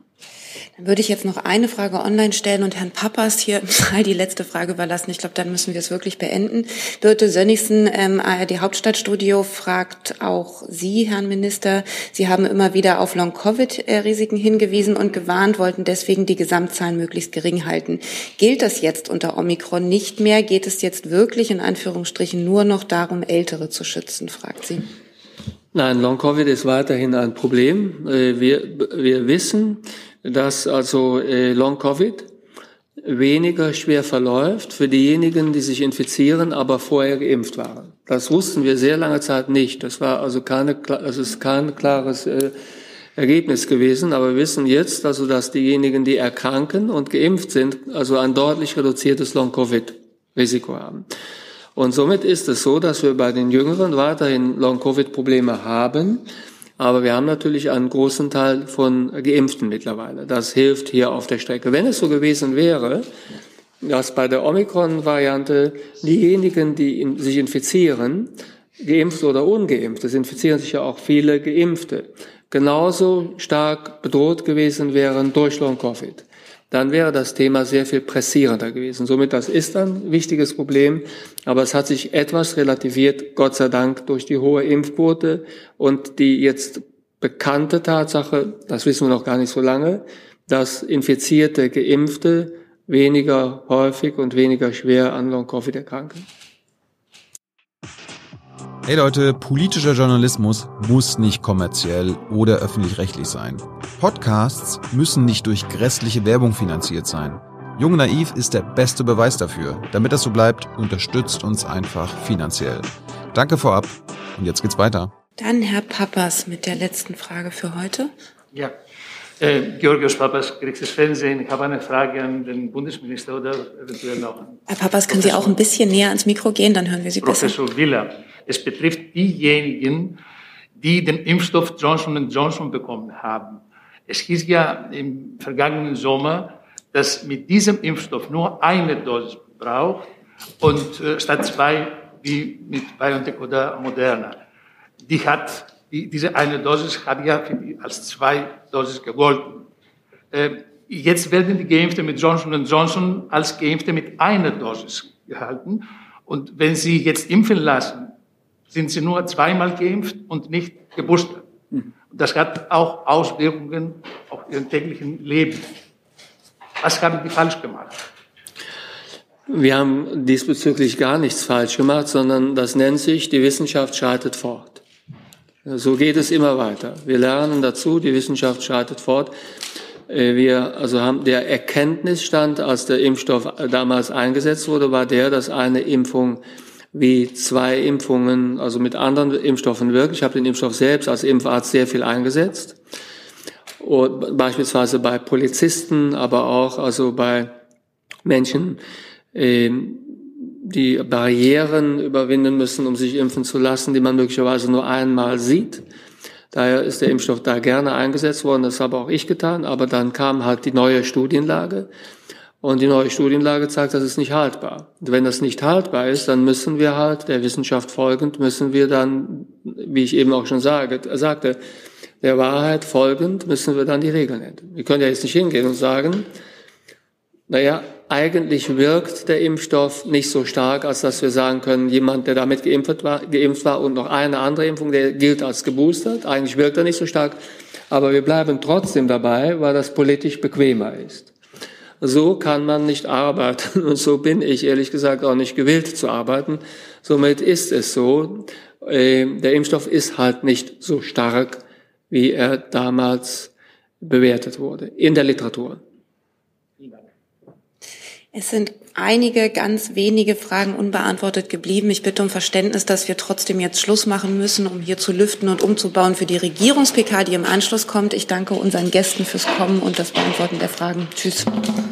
Dann würde ich jetzt noch eine Frage online stellen und Herrn Pappas hier mal die letzte Frage überlassen. Ich glaube, dann müssen wir es wirklich beenden. Birte Sönnigsen, ähm, A R D Hauptstadtstudio, fragt auch Sie, Herrn Minister. Sie haben immer wieder auf Long-Covid-Risiken hingewiesen und gewarnt, wollten deswegen die Gesamtzahlen möglichst gering halten. Gilt das jetzt unter Omikron nicht mehr? Geht es jetzt wirklich in Anführungsstrichen nur noch darum, Ältere zu schützen, fragt sie. Nein, Long-Covid ist weiterhin ein Problem. Wir, wir wissen, dass also äh, Long-Covid weniger schwer verläuft für diejenigen, die sich infizieren, aber vorher geimpft waren. Das wussten wir sehr lange Zeit nicht. Das war also keine, das ist kein klares äh, Ergebnis gewesen. Aber wir wissen jetzt, also dass diejenigen, die erkranken und geimpft sind, also ein deutlich reduziertes Long-Covid-Risiko haben. Und somit ist es so, dass wir bei den Jüngeren weiterhin Long-Covid-Probleme haben. Aber wir haben natürlich einen großen Teil von Geimpften mittlerweile. Das hilft hier auf der Strecke. Wenn es so gewesen wäre, dass bei der Omikron-Variante diejenigen, die in, sich infizieren, geimpft oder ungeimpft, es infizieren sich ja auch viele Geimpfte, genauso stark bedroht gewesen wären durch Long-Covid, dann wäre das Thema sehr viel pressierender gewesen. Somit, das ist ein wichtiges Problem, aber es hat sich etwas relativiert, Gott sei Dank, durch die hohe Impfquote und die jetzt bekannte Tatsache, das wissen wir noch gar nicht so lange, dass infizierte Geimpfte weniger häufig und weniger schwer an Long-Covid erkranken. Hey Leute, politischer Journalismus muss nicht kommerziell oder öffentlich-rechtlich sein. Podcasts müssen nicht durch grässliche Werbung finanziert sein. Jung Naiv ist der beste Beweis dafür. Damit das so bleibt, unterstützt uns einfach finanziell. Danke vorab und jetzt geht's weiter. Dann Herr Pappas mit der letzten Frage für heute. Ja, äh, Georgios Pappas, Griechisches Fernsehen. Ich habe eine Frage an den Bundesminister oder eventuell auch an Herr Pappas, können Sie auch ein bisschen näher ans Mikro gehen, dann hören wir Sie besser. Professor Villa. Es betrifft diejenigen, die den Impfstoff Johnson und Johnson bekommen haben. Es hieß ja im vergangenen Sommer, dass mit diesem Impfstoff nur eine Dosis braucht und äh, statt zwei wie mit BioNTech oder Moderna. Die hat, die, diese eine Dosis hat ja für die als zwei Dosis gegolten. Äh, jetzt werden die Geimpften mit Johnson und Johnson als Geimpfte mit einer Dosis gehalten. Und wenn sie jetzt impfen lassen, sind sie nur zweimal geimpft und nicht geboostert. Mhm. Das hat auch Auswirkungen auf ihr täglichen Leben. Was haben die falsch gemacht? Wir haben diesbezüglich gar nichts falsch gemacht, sondern das nennt sich, die Wissenschaft schreitet fort. So geht es immer weiter. Wir lernen dazu, die Wissenschaft schreitet fort. Wir also haben der Erkenntnisstand, als der Impfstoff damals eingesetzt wurde, war der, dass eine Impfung wie zwei Impfungen, also mit anderen Impfstoffen wirkt. Ich habe den Impfstoff selbst als Impfarzt sehr viel eingesetzt. Und beispielsweise bei Polizisten, aber auch also bei Menschen, die Barrieren überwinden müssen, um sich impfen zu lassen, die man möglicherweise nur einmal sieht. Daher ist der Impfstoff da gerne eingesetzt worden, das habe auch ich getan, aber dann kam halt die neue Studienlage und die neue Studienlage zeigt, das ist nicht haltbar. Und wenn das nicht haltbar ist, dann müssen wir halt, der Wissenschaft folgend, müssen wir dann, wie ich eben auch schon sage, sagte, der Wahrheit folgend, müssen wir dann die Regeln ändern. Wir können ja jetzt nicht hingehen und sagen, naja, eigentlich wirkt der Impfstoff nicht so stark, als dass wir sagen können, jemand, der damit geimpft war, geimpft war und noch eine andere Impfung, der gilt als geboostert. Eigentlich wirkt er nicht so stark, aber wir bleiben trotzdem dabei, weil das politisch bequemer ist. So kann man nicht arbeiten und so bin ich ehrlich gesagt auch nicht gewillt zu arbeiten. Somit ist es so, äh, der Impfstoff ist halt nicht so stark, wie er damals bewertet wurde in der Literatur. Es sind einige ganz wenige Fragen unbeantwortet geblieben. Ich bitte um Verständnis, dass wir trotzdem jetzt Schluss machen müssen, um hier zu lüften und umzubauen für die Regierungs-P K, die im Anschluss kommt. Ich danke unseren Gästen fürs Kommen und das Beantworten der Fragen. Tschüss.